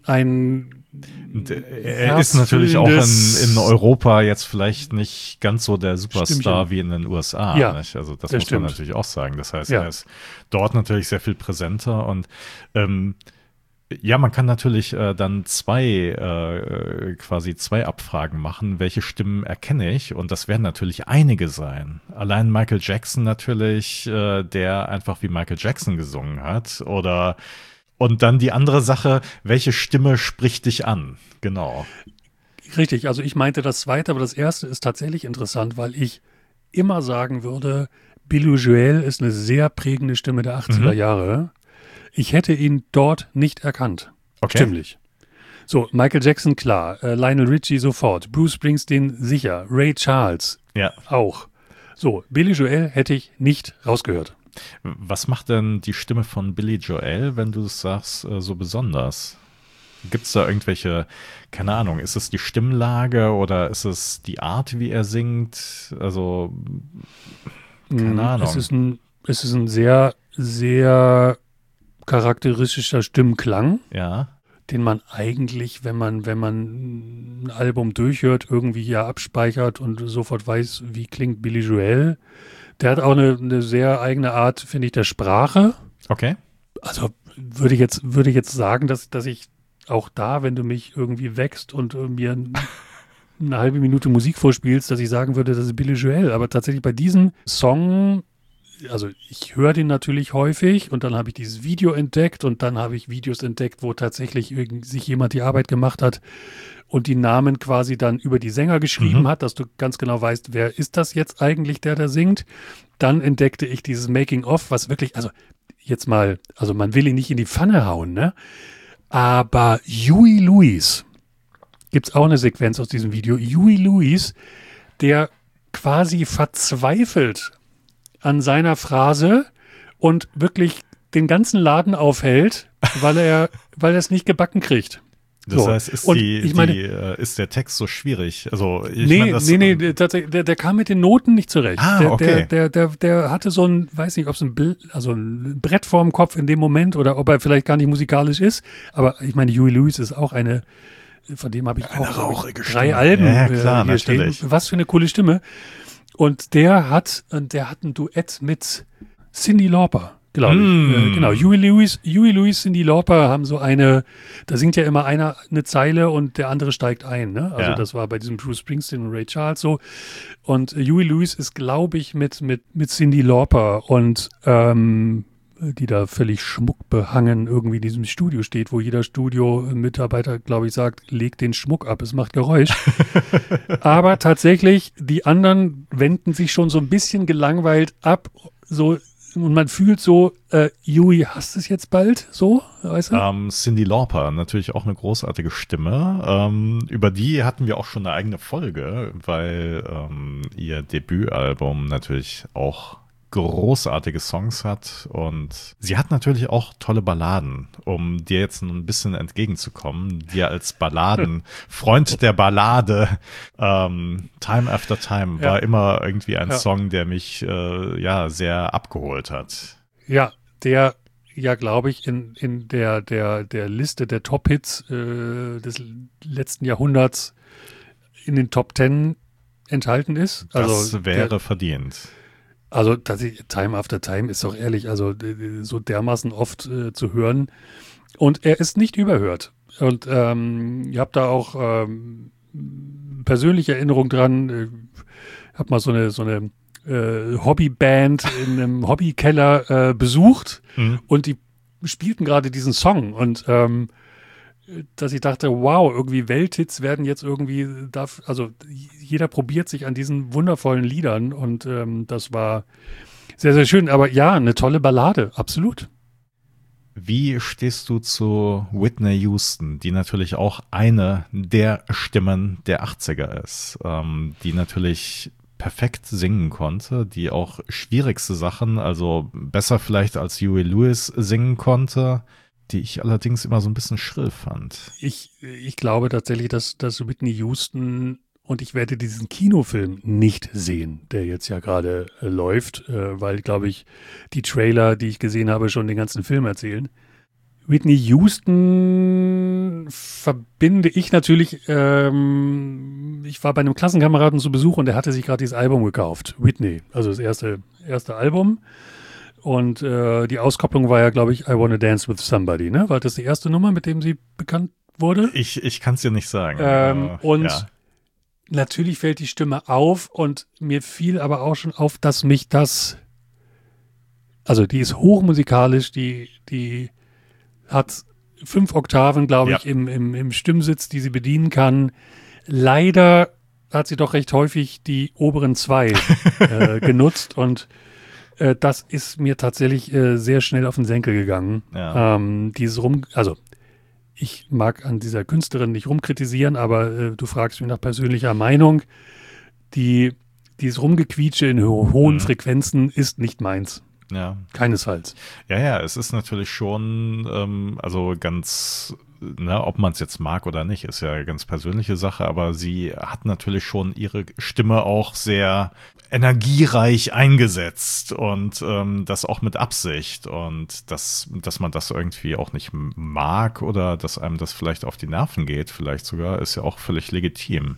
er ist natürlich auch in Europa jetzt vielleicht nicht ganz so der Superstar wie in den USA. Ja, nicht? Also das muss man natürlich auch sagen. Das heißt, ja. er ist dort natürlich sehr viel präsenter und ja, man kann natürlich dann quasi zwei Abfragen machen. Welche Stimmen erkenne ich? Und das werden natürlich einige sein. Allein Michael Jackson natürlich, der einfach wie Michael Jackson gesungen hat. Und dann die andere Sache, welche Stimme spricht dich an? Genau. Richtig, also ich meinte das zweite, aber das erste ist tatsächlich interessant, weil ich immer sagen würde, Billy Joel ist eine sehr prägende Stimme der 80er Jahre. Ich hätte ihn dort nicht erkannt. Okay. Stimmlich. So, Michael Jackson, klar. Lionel Richie sofort. Bruce Springsteen, sicher. Ray Charles, auch. So, Billy Joel hätte ich nicht rausgehört. Was macht denn die Stimme von Billy Joel, wenn du es sagst, so besonders? Gibt es da irgendwelche, keine Ahnung, ist es die Stimmlage oder ist es die Art, wie er singt? Also, keine Ahnung. Es ist ein sehr, sehr charakteristischer Stimmklang, den man eigentlich, wenn man ein Album durchhört, irgendwie hier abspeichert und sofort weiß, wie klingt Billy Joel. Der hat auch eine sehr eigene Art, finde ich, der Sprache. Okay. Also würde ich jetzt sagen, dass ich auch da, wenn du mich irgendwie wächst und mir eine halbe Minute Musik vorspielst, dass ich sagen würde, das ist Billy Joel. Aber tatsächlich bei diesem Song, also ich höre den natürlich häufig und dann habe ich dieses Video entdeckt und dann habe ich Videos entdeckt, wo tatsächlich sich jemand die Arbeit gemacht hat und die Namen quasi dann über die Sänger geschrieben hat, dass du ganz genau weißt, wer ist das jetzt eigentlich, der da singt. Dann entdeckte ich dieses Making-of, was wirklich, also jetzt mal, also man will ihn nicht in die Pfanne hauen, ne? Aber Huey Lewis, gibt es auch eine Sequenz aus diesem Video, Huey Lewis, der quasi verzweifelt an seiner Phrase und wirklich den ganzen Laden aufhält, weil er es nicht gebacken kriegt. Das heißt, ist der Text so schwierig? Also tatsächlich, der kam mit den Noten nicht zurecht. Okay. Der hatte so ein, weiß nicht, ob es ein Brett vorm Kopf in dem Moment oder ob er vielleicht gar nicht musikalisch ist. Aber ich meine, Huey Lewis ist auch von dem habe ich auch 3 Alben hier stehen. Was für eine coole Stimme. Und der hat ein Duett mit Cyndi Lauper, glaube ich. Genau, Huey Lewis, Cyndi Lauper haben so da singt ja immer einer eine Zeile und der andere steigt ein. Ne? Also das war bei diesem Bruce Springsteen und Ray Charles so. Und Huey Lewis ist, glaube ich, mit Cyndi Lauper und die da völlig schmuckbehangen irgendwie in diesem Studio steht, wo jeder Studio-Mitarbeiter, glaube ich, sagt, leg den Schmuck ab, es macht Geräusch. Aber tatsächlich, die anderen wenden sich schon so ein bisschen gelangweilt ab, so, und man fühlt so, Huey, hast du es jetzt bald, so, weißt du? Cyndi Lauper, natürlich auch eine großartige Stimme. Über die hatten wir auch schon eine eigene Folge, weil ihr Debütalbum natürlich auch großartige Songs hat und sie hat natürlich auch tolle Balladen, um dir jetzt ein bisschen entgegenzukommen, dir als Freund der Ballade, Time After Time war immer irgendwie ein Song, der mich sehr abgeholt hat. Ja, der glaube ich, in der Liste der Top-Hits des letzten Jahrhunderts in den Top 10 enthalten ist. Das wäre verdient. Also tatsächlich, Time After Time ist doch ehrlich, also so dermaßen oft zu hören. Und er ist nicht überhört. Und ihr habt da auch persönliche Erinnerung dran. Ich habe mal so eine Hobbyband in einem Hobbykeller besucht und die spielten gerade diesen Song und dass ich dachte, wow, irgendwie Welthits werden jetzt irgendwie, also jeder probiert sich an diesen wundervollen Liedern und das war sehr, sehr schön. Aber ja, eine tolle Ballade, absolut. Wie stehst du zu Whitney Houston, die natürlich auch eine der Stimmen der 80er ist, die natürlich perfekt singen konnte, die auch schwierigste Sachen, also besser vielleicht als Huey Lewis singen konnte, die ich allerdings immer so ein bisschen schrill fand. Ich glaube tatsächlich, dass Whitney Houston, und ich werde diesen Kinofilm nicht sehen, der jetzt ja gerade läuft, weil, glaube ich, die Trailer, die ich gesehen habe, schon den ganzen Film erzählen. Whitney Houston verbinde ich natürlich, ich war bei einem Klassenkameraden zu Besuch und der hatte sich gerade dieses Album gekauft, Whitney, also das erste Album. Und die Auskopplung war ja, glaube ich, I Wanna Dance with Somebody, ne? War das die erste Nummer, mit dem sie bekannt wurde? Ich kann es dir nicht sagen. Und natürlich fällt die Stimme auf und mir fiel aber auch schon auf, dass mich das, also die ist hochmusikalisch, die hat 5 Oktaven, glaube ich, im Stimmsitz, die sie bedienen kann. Leider hat sie doch recht häufig die oberen 2 genutzt und das ist mir tatsächlich sehr schnell auf den Senkel gegangen. Ja. Also ich mag an dieser Künstlerin nicht rumkritisieren, aber du fragst mich nach persönlicher Meinung. Dieses Rumgequietsche in hohen Frequenzen ist nicht meins. Ja. Keinesfalls. Ja, es ist natürlich schon, also ganz, ob man es jetzt mag oder nicht, ist ja eine ganz persönliche Sache, aber sie hat natürlich schon ihre Stimme auch sehr energiereich eingesetzt und das auch mit Absicht und dass man das irgendwie auch nicht mag oder dass einem das vielleicht auf die Nerven geht, vielleicht sogar, ist ja auch völlig legitim.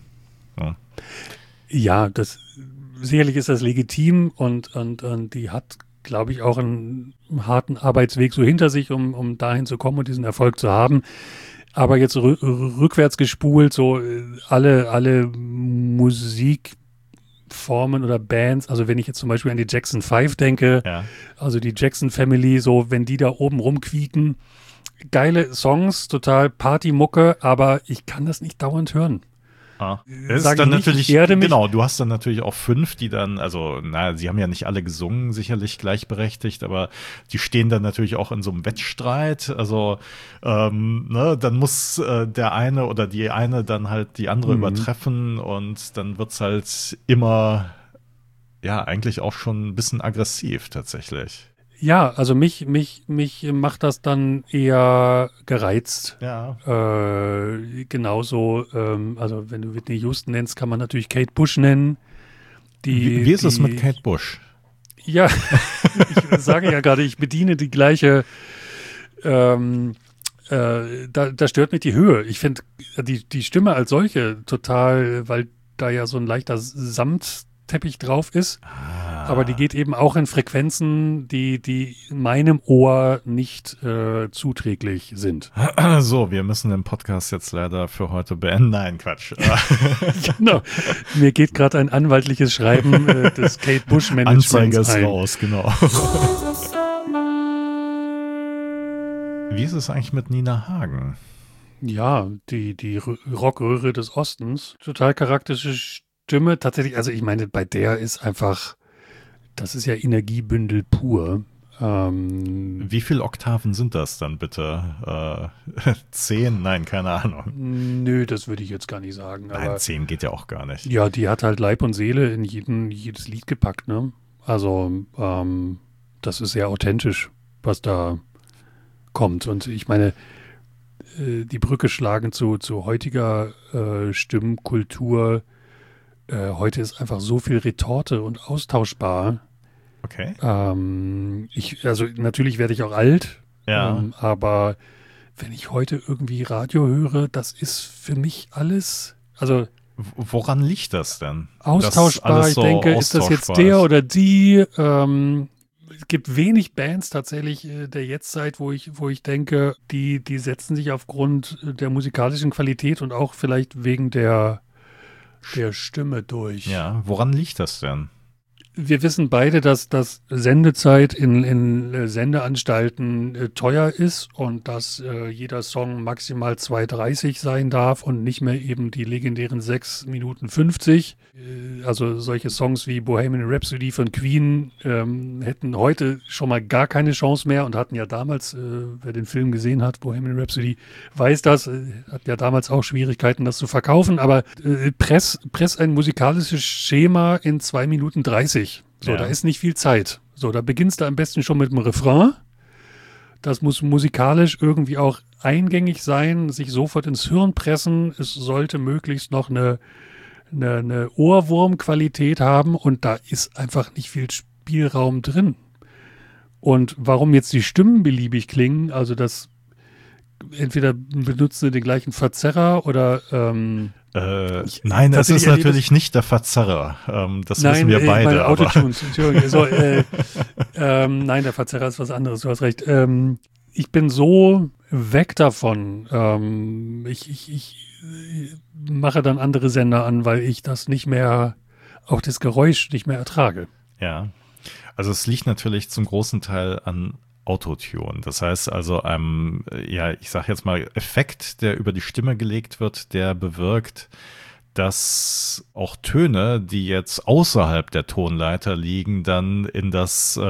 Ja, sicherlich ist das legitim und die hat, glaube ich, auch einen harten Arbeitsweg so hinter sich, um dahin zu kommen und diesen Erfolg zu haben. Aber jetzt rückwärts gespult, so alle Musikformen oder Bands, also wenn ich jetzt zum Beispiel an die Jackson 5 denke, also die Jackson Family, so wenn die da oben rumquieken, geile Songs, total Partymucke, aber ich kann das nicht dauernd hören. Es ist dann natürlich, genau, du hast dann natürlich auch 5, die dann, also, sie haben ja nicht alle gesungen, sicherlich gleichberechtigt, aber die stehen dann natürlich auch in so einem Wettstreit, also, dann muss der eine oder die eine dann halt die andere übertreffen und dann wird's halt immer, ja, eigentlich auch schon ein bisschen aggressiv tatsächlich. Ja, also mich macht das dann eher gereizt. Ja. Genauso, also wenn du Whitney Houston nennst, kann man natürlich Kate Bush nennen. Wie ist es mit Kate Bush? Ja, ich sage ja gerade, ich bediene die gleiche, da stört mich die Höhe. Ich finde die Stimme als solche total, weil da ja so ein leichter Samtteppich drauf ist. Aber die geht eben auch in Frequenzen, die meinem Ohr nicht zuträglich sind. So, wir müssen den Podcast jetzt leider für heute beenden. Nein, Quatsch. Genau. Mir geht gerade ein anwaltliches Schreiben des Kate Bush Managements Anzeige ist raus, genau. Wie ist es eigentlich mit Nina Hagen? Ja, die Rockröhre des Ostens. Total charakteristische Stimme. Tatsächlich, also ich meine, bei der ist einfach, das ist ja Energiebündel pur. Wie viele Oktaven sind das dann bitte? 10? Nein, keine Ahnung. Nö, das würde ich jetzt gar nicht sagen. Nein, 10 geht ja auch gar nicht. Ja, die hat halt Leib und Seele in jedes Lied gepackt, ne? Also, das ist sehr authentisch, was da kommt. Und ich meine, die Brücke schlagen zu heutiger Stimmkultur. Heute ist einfach so viel Retorte und austauschbar. Okay. Also natürlich werde ich auch alt, ja. Aber wenn ich heute irgendwie Radio höre, das ist für mich alles, also woran liegt das denn? Austauschbar, ich denke, ist das jetzt der oder die? Es gibt wenig Bands tatsächlich der Jetztzeit, wo ich denke, die setzen sich aufgrund der musikalischen Qualität und auch vielleicht wegen der der Stimme durch. Ja, woran liegt das denn? Wir wissen beide, dass Sendezeit in Sendeanstalten teuer ist und dass jeder Song maximal 2,30 sein darf und nicht mehr eben die legendären 6 Minuten 50. Also solche Songs wie Bohemian Rhapsody von Queen hätten heute schon mal gar keine Chance mehr und hatten ja damals, wer den Film gesehen hat, Bohemian Rhapsody, weiß das, hat ja damals auch Schwierigkeiten, das zu verkaufen, aber press ein musikalisches Schema in 2 Minuten 30. So, da ist nicht viel Zeit. So, da beginnst du am besten schon mit dem Refrain. Das muss musikalisch irgendwie auch eingängig sein, sich sofort ins Hirn pressen. Es sollte möglichst noch eine Ohrwurmqualität haben und da ist einfach nicht viel Spielraum drin. Und warum jetzt die Stimmen beliebig klingen, also das entweder benutzen sie den gleichen Verzerrer oder nein, es ist natürlich nicht der Verzerrer. Das wissen wir beide. Meine Autotunes, Entschuldigung. So, nein, der Verzerrer ist was anderes, du hast recht. Ich bin so weg davon. Ich mache dann andere Sender an, weil ich das nicht mehr, auch das Geräusch nicht mehr ertrage. Ja, also es liegt natürlich zum großen Teil an Autotune. Das heißt also ich sage jetzt mal, Effekt, der über die Stimme gelegt wird, der bewirkt, dass auch Töne, die jetzt außerhalb der Tonleiter liegen, dann in das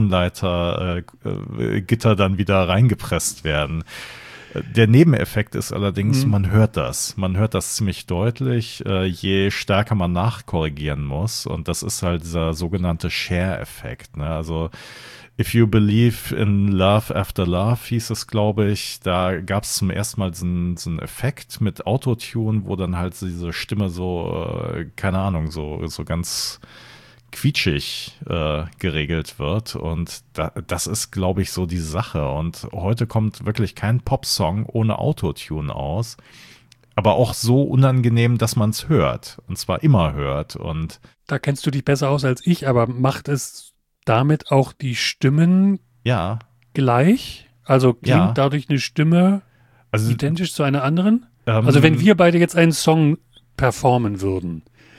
Tonleitergitter dann wieder reingepresst werden. Der Nebeneffekt ist allerdings, man hört das. Man hört das ziemlich deutlich, je stärker man nachkorrigieren muss. Und das ist halt dieser sogenannte Share-Effekt. Ne? Also If You Believe in Love After Love hieß es, glaube ich. Da gab es zum ersten Mal so einen Effekt mit Autotune, wo dann halt diese Stimme so, keine Ahnung, so ganz quietschig geregelt wird. Und das ist, glaube ich, so die Sache. Und heute kommt wirklich kein Popsong ohne Autotune aus. Aber auch so unangenehm, dass man es hört. Und zwar immer hört. Und da kennst du dich besser aus als ich, aber macht es damit auch die Stimmen gleich? Also klingt dadurch eine Stimme identisch zu einer anderen? Also wenn wir beide jetzt einen Song performen würden.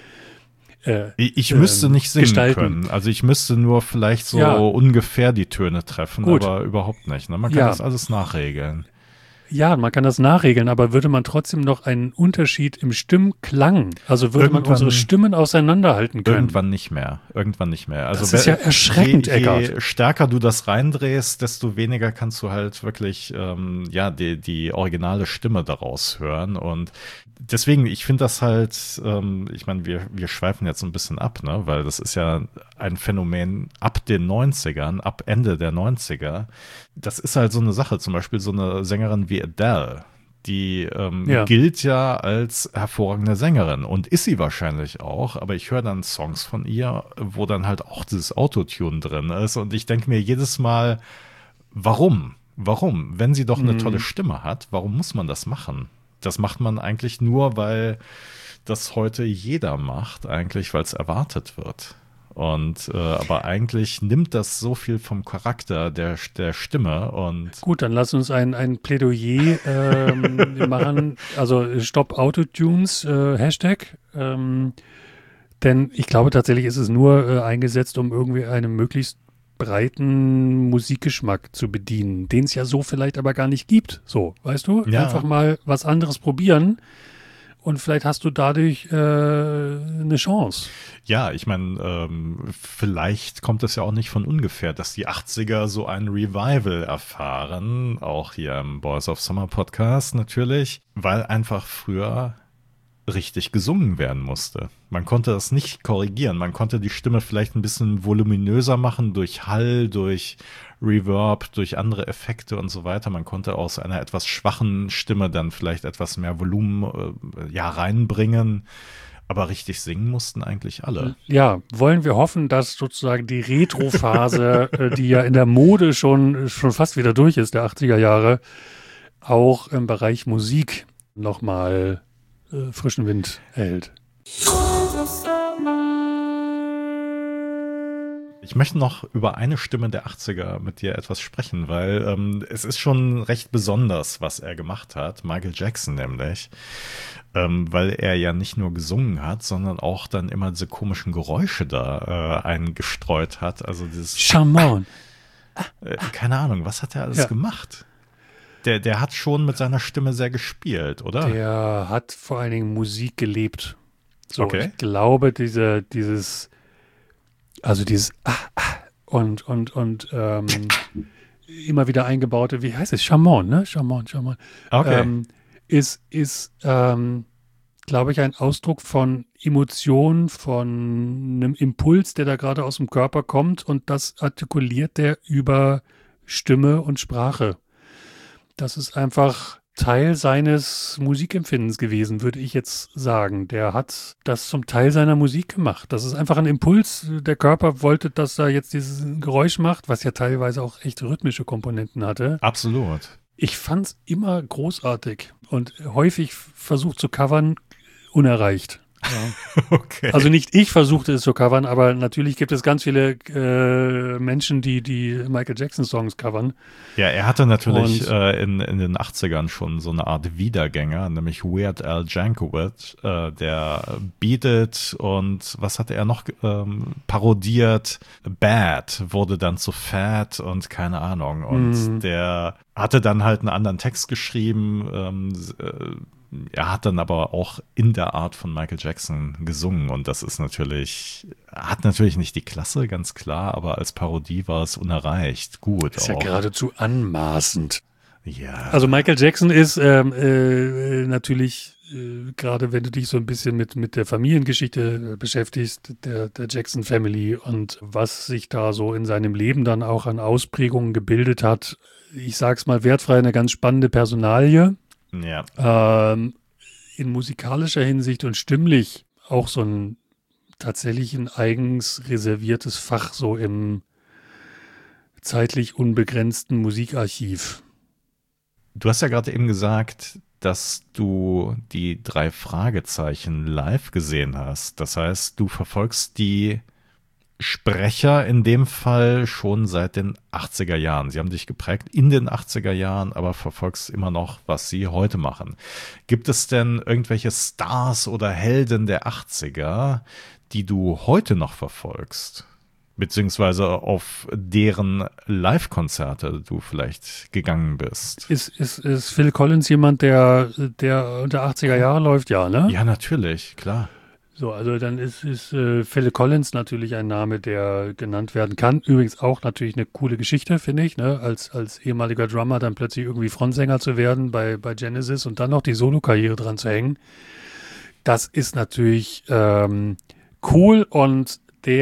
Ich müsste nicht singen können. Also ich müsste nur vielleicht so ungefähr die Töne treffen, aber überhaupt nicht. Ne? Man kann das alles nachregeln. Ja, man kann das nachregeln, aber würde man trotzdem noch einen Unterschied im Stimmklang, also würde man unsere Stimmen auseinanderhalten können? Irgendwann nicht mehr. Also das ist ja erschreckend, Eckart. Je stärker du das reindrehst, desto weniger kannst du halt wirklich die originale Stimme daraus hören. Und deswegen, ich finde das halt, ich meine, wir schweifen jetzt so ein bisschen ab, ne? Weil das ist ja ein Phänomen ab den 90ern, ab Ende der 90er. Das ist halt so eine Sache, zum Beispiel so eine Sängerin wie Adele, die gilt ja als hervorragende Sängerin und ist sie wahrscheinlich auch, aber ich höre dann Songs von ihr, wo dann halt auch dieses Autotune drin ist und ich denke mir jedes Mal, warum? Wenn sie doch eine tolle Stimme hat, warum muss man das machen? Das macht man eigentlich nur, weil das heute jeder macht, eigentlich, weil es erwartet wird. Und aber eigentlich nimmt das so viel vom Charakter der Stimme. Und gut, dann lass uns ein Plädoyer machen. Also Stopp Autotunes, Hashtag. Denn ich glaube tatsächlich ist es nur eingesetzt, um irgendwie einen möglichst breiten Musikgeschmack zu bedienen, den es ja so vielleicht aber gar nicht gibt. So, weißt du? Ja. Einfach mal was anderes probieren und vielleicht hast du dadurch eine Chance. Ja, ich meine, vielleicht kommt es ja auch nicht von ungefähr, dass die 80er so ein Revival erfahren, auch hier im Boys of Summer Podcast natürlich, weil einfach früher richtig gesungen werden musste. Man konnte das nicht korrigieren. Man konnte die Stimme vielleicht ein bisschen voluminöser machen durch Hall, durch Reverb, durch andere Effekte und so weiter. Man konnte aus einer etwas schwachen Stimme dann vielleicht etwas mehr Volumen reinbringen. Aber richtig singen mussten eigentlich alle. Ja, wollen wir hoffen, dass sozusagen die Retro-Phase, die ja in der Mode schon fast wieder durch ist, der 80er Jahre, auch im Bereich Musik nochmal frischen Ich möchte noch über eine Stimme der 80er mit dir etwas sprechen, weil es ist schon recht besonders, was er gemacht hat. Michael Jackson nämlich. Weil er ja nicht nur gesungen hat, sondern auch dann immer diese komischen Geräusche da eingestreut hat. Also dieses Charmant. Keine Ahnung, was hat er alles gemacht? Der hat schon mit seiner Stimme sehr gespielt, oder? Der hat vor allen Dingen Musik gelebt. So, okay. Ich glaube, dieses und immer wieder eingebaute, wie heißt es? Charmant, ne? Charmant. Okay. Ist glaube ich, ein Ausdruck von Emotion, von einem Impuls, der da gerade aus dem Körper kommt, und das artikuliert der über Stimme und Sprache. Das ist einfach Teil seines Musikempfindens gewesen, würde ich jetzt sagen. Der hat das zum Teil seiner Musik gemacht. Das ist einfach ein Impuls. Der Körper wollte, dass er jetzt dieses Geräusch macht, was ja teilweise auch echt rhythmische Komponenten hatte. Absolut. Ich fand es immer großartig und häufig versucht zu covern, unerreicht. Ja. Okay. Also nicht ich versuchte es zu covern, aber natürlich gibt es ganz viele Menschen, die Michael Jackson Songs covern. Ja, er hatte natürlich in den 80ern schon so eine Art Wiedergänger, nämlich Weird Al Yankovic, der Beat It und was hatte er noch parodiert? Bad wurde dann zu Fat und keine Ahnung. Und der hatte dann halt einen anderen Text geschrieben, er hat dann aber auch in der Art von Michael Jackson gesungen und das ist hat natürlich nicht die Klasse, ganz klar, aber als Parodie war es unerreicht. Gut. Ist ja geradezu anmaßend. Ja. Also Michael Jackson ist natürlich, gerade wenn du dich so ein bisschen mit der Familiengeschichte beschäftigst, der Jackson Family und was sich da so in seinem Leben dann auch an Ausprägungen gebildet hat, ich sag's mal wertfrei, eine ganz spannende Personalie. Ja. In musikalischer Hinsicht und stimmlich auch so ein tatsächlich ein eigens reserviertes Fach so im zeitlich unbegrenzten Musikarchiv. Du hast ja gerade eben gesagt, dass du die 3 Fragezeichen live gesehen hast. Das heißt, du verfolgst die Sprecher in dem Fall schon seit den 80er Jahren. Sie haben dich geprägt in den 80er Jahren, aber verfolgst immer noch, was sie heute machen. Gibt es denn irgendwelche Stars oder Helden der 80er, die du heute noch verfolgst? Beziehungsweise auf deren Live-Konzerte du vielleicht gegangen bist? Ist Phil Collins jemand, der unter 80er Jahre läuft? Ja, ne? Ja, natürlich, klar. So, also dann ist Phil Collins natürlich ein Name, der genannt werden kann. Übrigens auch natürlich eine coole Geschichte, finde ich, ne? Als ehemaliger Drummer dann plötzlich irgendwie Frontsänger zu werden bei Genesis und dann noch die Solokarriere dran zu hängen. Das ist natürlich cool und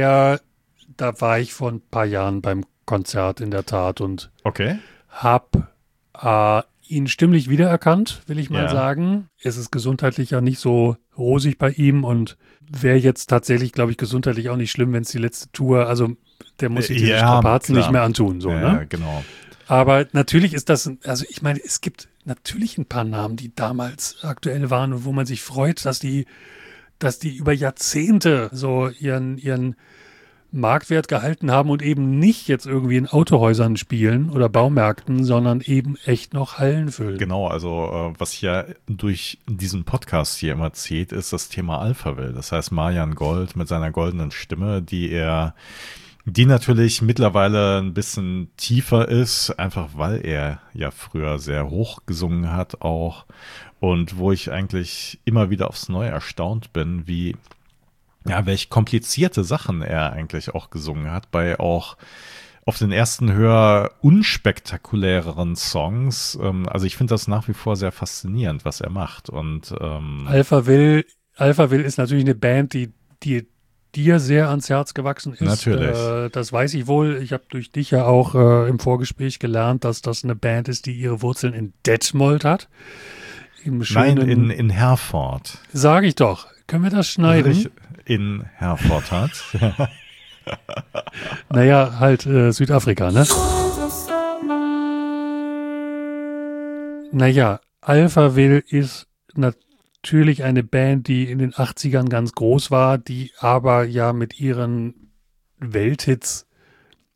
da war ich vor ein paar Jahren beim Konzert in der Tat und habe ihn stimmlich wiedererkannt, will ich mal sagen. Es ist gesundheitlich ja nicht so rosig bei ihm und wäre jetzt tatsächlich, glaube ich, gesundheitlich auch nicht schlimm, wenn es die letzte Tour, also der muss sich diese Strapazen nicht mehr antun. So, ja, ne? Genau. Aber natürlich ist das, also ich meine, es gibt natürlich ein paar Namen, die damals aktuell waren und wo man sich freut, dass die über Jahrzehnte so ihren Marktwert gehalten haben und eben nicht jetzt irgendwie in Autohäusern spielen oder Baumärkten, sondern eben echt noch Hallen füllen. Genau, also was ja durch diesen Podcast hier immer zieht, ist das Thema Alphaville. Das heißt Marian Gold mit seiner goldenen Stimme, die natürlich mittlerweile ein bisschen tiefer ist, einfach weil er ja früher sehr hoch gesungen hat auch und wo ich eigentlich immer wieder aufs Neue erstaunt bin, welch komplizierte Sachen er eigentlich auch gesungen hat, bei auch auf den ersten Hör unspektakuläreren Songs. Also ich finde das nach wie vor sehr faszinierend, was er macht. Und Alphaville ist natürlich eine Band, die dir sehr ans Herz gewachsen ist. Natürlich. Das weiß ich wohl. Ich habe durch dich ja auch im Vorgespräch gelernt, dass das eine Band ist, die ihre Wurzeln in Detmold hat. Nein, in Herford. Sag ich doch. Können wir das schneiden? In Herford hat. Naja, halt Südafrika, ne? Naja, Alphaville ist natürlich eine Band, die in den 80ern ganz groß war, die aber ja mit ihren Welthits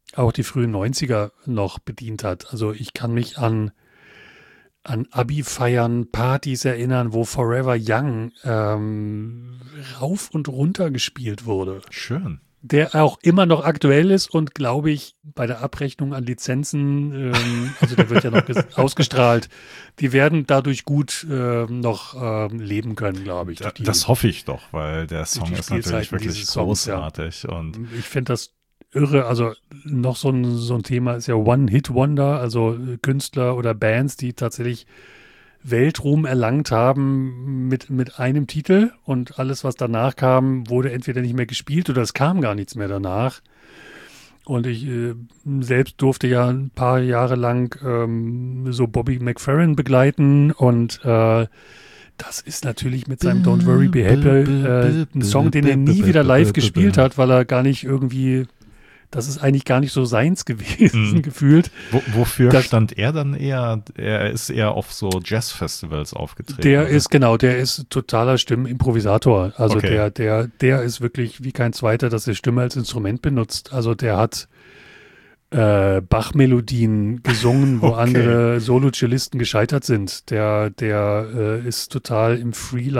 auch die frühen 90er noch bedient hat. Also ich kann mich an Abi-Feiern, Partys erinnern, wo Forever Young rauf und runter gespielt wurde. Schön. Der auch immer noch aktuell ist und, glaube ich, bei der Abrechnung an Lizenzen, also der wird ja noch ausgestrahlt, die werden dadurch gut noch leben können, glaube ich. Das hoffe ich doch, weil der Song ist natürlich wirklich großartig. Ja. Und ich finde das irre. Also noch so ein Thema ist ja One-Hit-Wonder, also Künstler oder Bands, die tatsächlich Weltruhm erlangt haben mit einem Titel und alles, was danach kam, wurde entweder nicht mehr gespielt oder es kam gar nichts mehr danach. Und ich selbst durfte ja ein paar Jahre lang so Bobby McFerrin begleiten und das ist natürlich mit seinem Don't Worry Be Happy ein Song, den er nie wieder live gespielt hat, weil er gar nicht irgendwie, das ist eigentlich gar nicht so seins gewesen, gefühlt. Wofür stand er dann eher? Er ist eher auf so Jazz-Festivals aufgetreten. Der ist totaler Stimmenimprovisator. Also okay. der ist wirklich wie kein zweiter, dass er Stimme als Instrument benutzt. Also der hat Bach-Melodien gesungen, wo andere Solo-Cellisten gescheitert sind. Der ist total im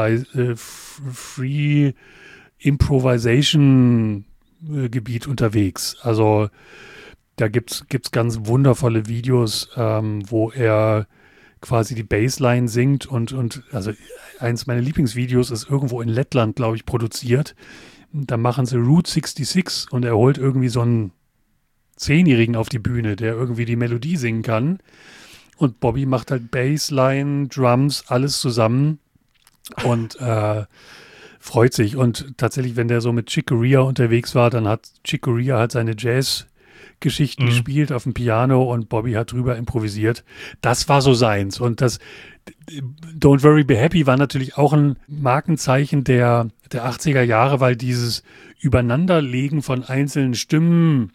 Free Improvisation Gebiet unterwegs. Also da gibt's ganz wundervolle Videos, wo er quasi die Bassline singt und also eins meiner Lieblingsvideos ist irgendwo in Lettland, glaube ich, produziert. Da machen sie Route 66 und er holt irgendwie so einen 10-Jährigen auf die Bühne, der irgendwie die Melodie singen kann. Und Bobby macht halt Bassline, Drums, alles zusammen und freut sich. Und tatsächlich, wenn der so mit Chick Corea unterwegs war, dann hat Chick Corea halt seine Jazz-Geschichten gespielt auf dem Piano und Bobby hat drüber improvisiert. Das war so seins. Und das Don't Worry Be Happy war natürlich auch ein Markenzeichen der 80er Jahre, weil dieses Übereinanderlegen von einzelnen Stimmen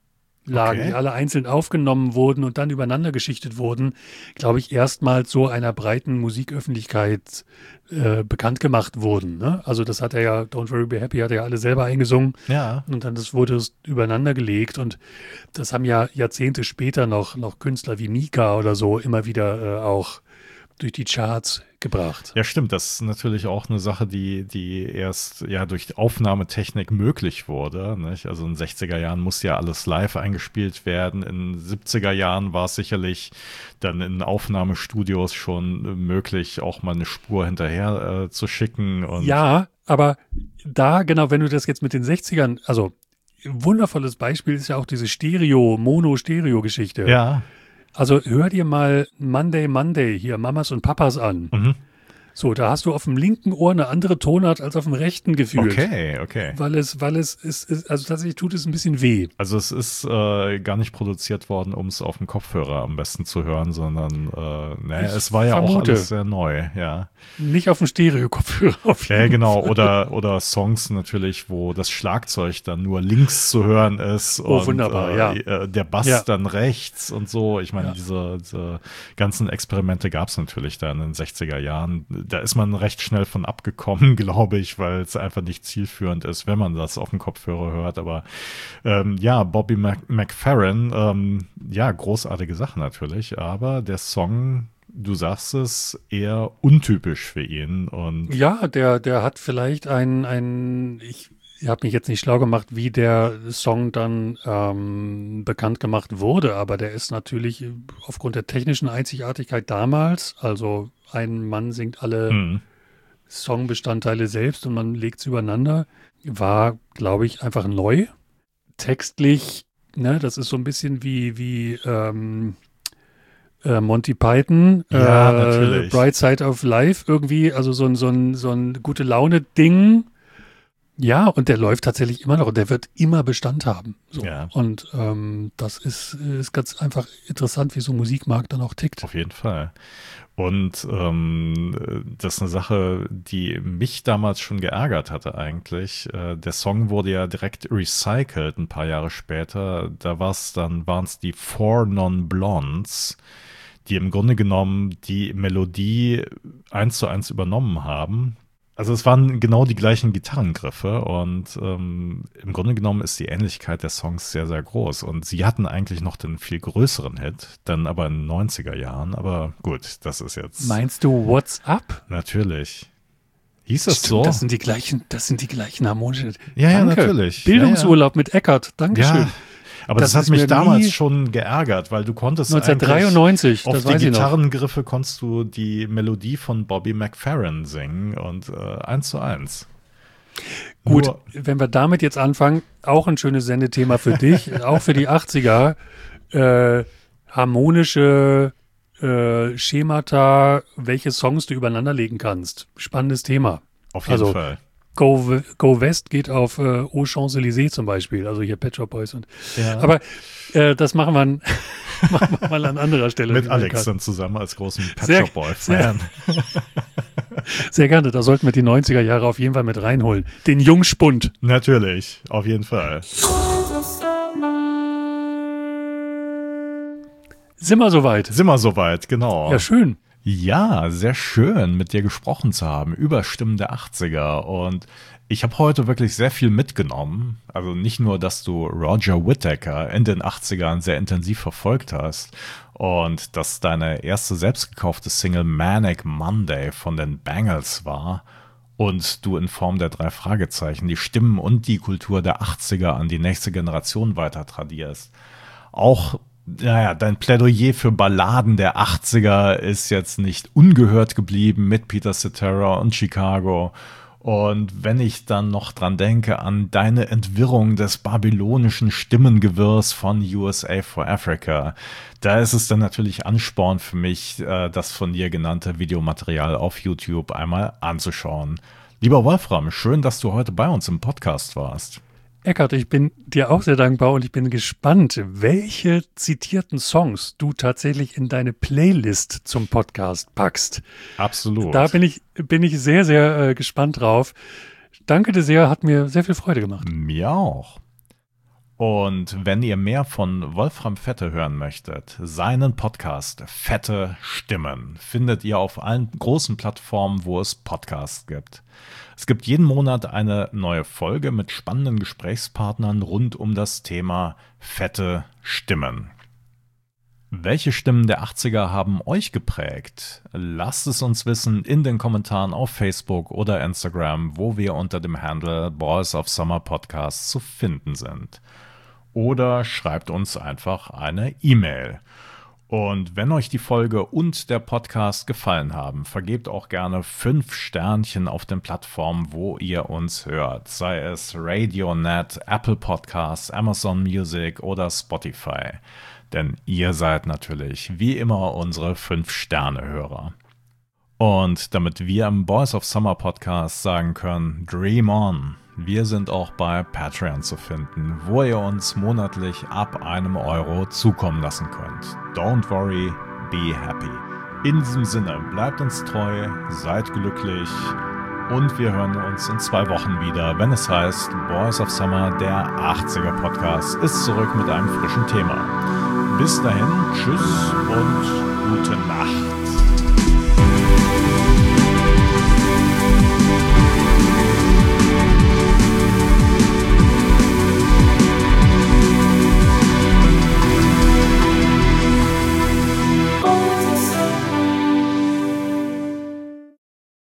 die alle einzeln aufgenommen wurden und dann übereinander geschichtet wurden, glaube ich, erstmals so einer breiten Musiköffentlichkeit bekannt gemacht wurden. Ne? Also das hat er ja, Don't Worry Be Happy hat er ja alle selber eingesungen. Ja. Und dann wurde es übereinander gelegt und das haben ja Jahrzehnte später noch Künstler wie Mika oder so immer wieder auch durch die Charts gebracht. Ja, stimmt. Das ist natürlich auch eine Sache, die erst durch Aufnahmetechnik möglich wurde. Nicht? Also in den 60er Jahren musste ja alles live eingespielt werden. In den 70er Jahren war es sicherlich dann in Aufnahmestudios schon möglich, auch mal eine Spur hinterher zu schicken. Und ja, aber da, genau, wenn du das jetzt mit den 60ern, also ein wundervolles Beispiel ist ja auch diese Mono-Stereo-Geschichte. Ja. Also hör dir mal Monday, Monday hier, Mamas und Papas an. So, da hast du auf dem linken Ohr eine andere Tonart als auf dem rechten gefühlt. Okay. Weil es ist, also tatsächlich tut es ein bisschen weh. Also es ist gar nicht produziert worden, um es auf dem Kopfhörer am besten zu hören, sondern es war ja auch alles sehr neu, ja. Nicht auf dem Stereo-Kopfhörer. Ja, genau. Oder Songs natürlich, wo das Schlagzeug dann nur links zu hören ist. Oh, wunderbar, ja. Der Bass dann rechts und so. Ich meine, diese ganzen Experimente gab es natürlich da in den 60er Jahren. Da ist man recht schnell von abgekommen, glaube ich, weil es einfach nicht zielführend ist, wenn man das auf dem Kopfhörer hört. Aber Bobby McFerrin, großartige Sache natürlich. Aber der Song, du sagst es, eher untypisch für ihn. Und ja, der hat vielleicht ich habe mich jetzt nicht schlau gemacht, wie der Song dann bekannt gemacht wurde, aber der ist natürlich aufgrund der technischen Einzigartigkeit damals, also ein Mann singt alle Songbestandteile selbst und man legt es übereinander, war, glaube ich, einfach neu. Textlich, ne, das ist so ein bisschen wie Monty Python, Bright Side of Life irgendwie, also so ein gute Laune-Ding. Ja, und der läuft tatsächlich immer noch und der wird immer Bestand haben. So. Ja. Und das ist ganz einfach interessant, wie so ein Musikmarkt dann auch tickt. Auf jeden Fall. Und das ist eine Sache, die mich damals schon geärgert hatte eigentlich. Der Song wurde ja direkt recycelt ein paar Jahre später. Da waren es die Four Non-Blondes, die im Grunde genommen die Melodie 1:1 übernommen haben. Also es waren genau die gleichen Gitarrengriffe und im Grunde genommen ist die Ähnlichkeit der Songs sehr, sehr groß. Und sie hatten eigentlich noch den viel größeren Hit, dann aber in den 90er Jahren. Aber gut, das ist jetzt... Meinst du What's Up? Natürlich. Hieß das Stimmt, so? das sind die gleichen harmonischen. Ja, Danke. natürlich. Bildungsurlaub mit Eckart. Dankeschön. Ja, aber das hat ist mich mir damals nie- schon geärgert, weil du konntest 1993, eigentlich das auf weiß die ich noch. Gitarrengriffe konntest du die Melodie von Bobby McFerrin singen und 1:1. Gut, Nur- wenn wir damit jetzt anfangen, auch ein schönes Sendethema für dich, auch für die 80er. Harmonische Schemata, welche Songs du übereinander legen kannst. Spannendes Thema. Auf jeden Also, Fall. Go West geht auf Aux Champs-Élysées zum Beispiel, also hier Pet Shop Boys. Ja. Aber das machen wir mal an anderer Stelle. Mit Alex dann zusammen als großen Pet Sehr- Shop Boy Fan. Sehr gerne, da sollten wir die 90er Jahre auf jeden Fall mit reinholen. Den Jungspund. Natürlich, auf jeden Fall. Sind wir soweit? Sind wir soweit, genau. Ja, schön. Ja, sehr schön, mit dir gesprochen zu haben über Stimmen der 80er. Und ich habe heute wirklich sehr viel mitgenommen. Also nicht nur, dass du Roger Whittaker in den 80ern sehr intensiv verfolgt hast und dass deine erste selbst gekaufte Single Manic Monday von den Bangles war und du in Form der 3 Fragezeichen die Stimmen und die Kultur der 80er an die nächste Generation weiter tradierst. Auch dein Plädoyer für Balladen der 80er ist jetzt nicht ungehört geblieben mit Peter Cetera und Chicago. Und wenn ich dann noch dran denke an deine Entwirrung des babylonischen Stimmengewirrs von USA for Africa, da ist es dann natürlich Ansporn für mich, das von dir genannte Videomaterial auf YouTube einmal anzuschauen. Lieber Wolfram, schön, dass du heute bei uns im Podcast warst. Eckart, ich bin dir auch sehr dankbar und ich bin gespannt, welche zitierten Songs du tatsächlich in deine Playlist zum Podcast packst. Absolut. Da bin ich sehr, sehr gespannt drauf. Danke dir sehr, hat mir sehr viel Freude gemacht. Mir auch. Und wenn ihr mehr von Wolfram Fette hören möchtet, seinen Podcast Fette Stimmen findet ihr auf allen großen Plattformen, wo es Podcasts gibt. Es gibt jeden Monat eine neue Folge mit spannenden Gesprächspartnern rund um das Thema fette Stimmen. Welche Stimmen der 80er haben euch geprägt? Lasst es uns wissen in den Kommentaren auf Facebook oder Instagram, wo wir unter dem Handle Boys of Summer Podcast zu finden sind. Oder schreibt uns einfach eine E-Mail. Und wenn euch die Folge und der Podcast gefallen haben, vergebt auch gerne 5 Sternchen auf den Plattformen, wo ihr uns hört. Sei es Radionet, Apple Podcasts, Amazon Music oder Spotify. Denn ihr seid natürlich wie immer unsere 5-Sterne-Hörer. Und damit wir im Boys of Summer Podcast sagen können, Dream on! Wir sind auch bei Patreon zu finden, wo ihr uns monatlich ab €1 zukommen lassen könnt. Don't worry, be happy. In diesem Sinne, bleibt uns treu, seid glücklich und wir hören uns in 2 Wochen wieder, wenn es heißt Boys of Summer, der 80er Podcast, ist zurück mit einem frischen Thema. Bis dahin, tschüss und gute Nacht.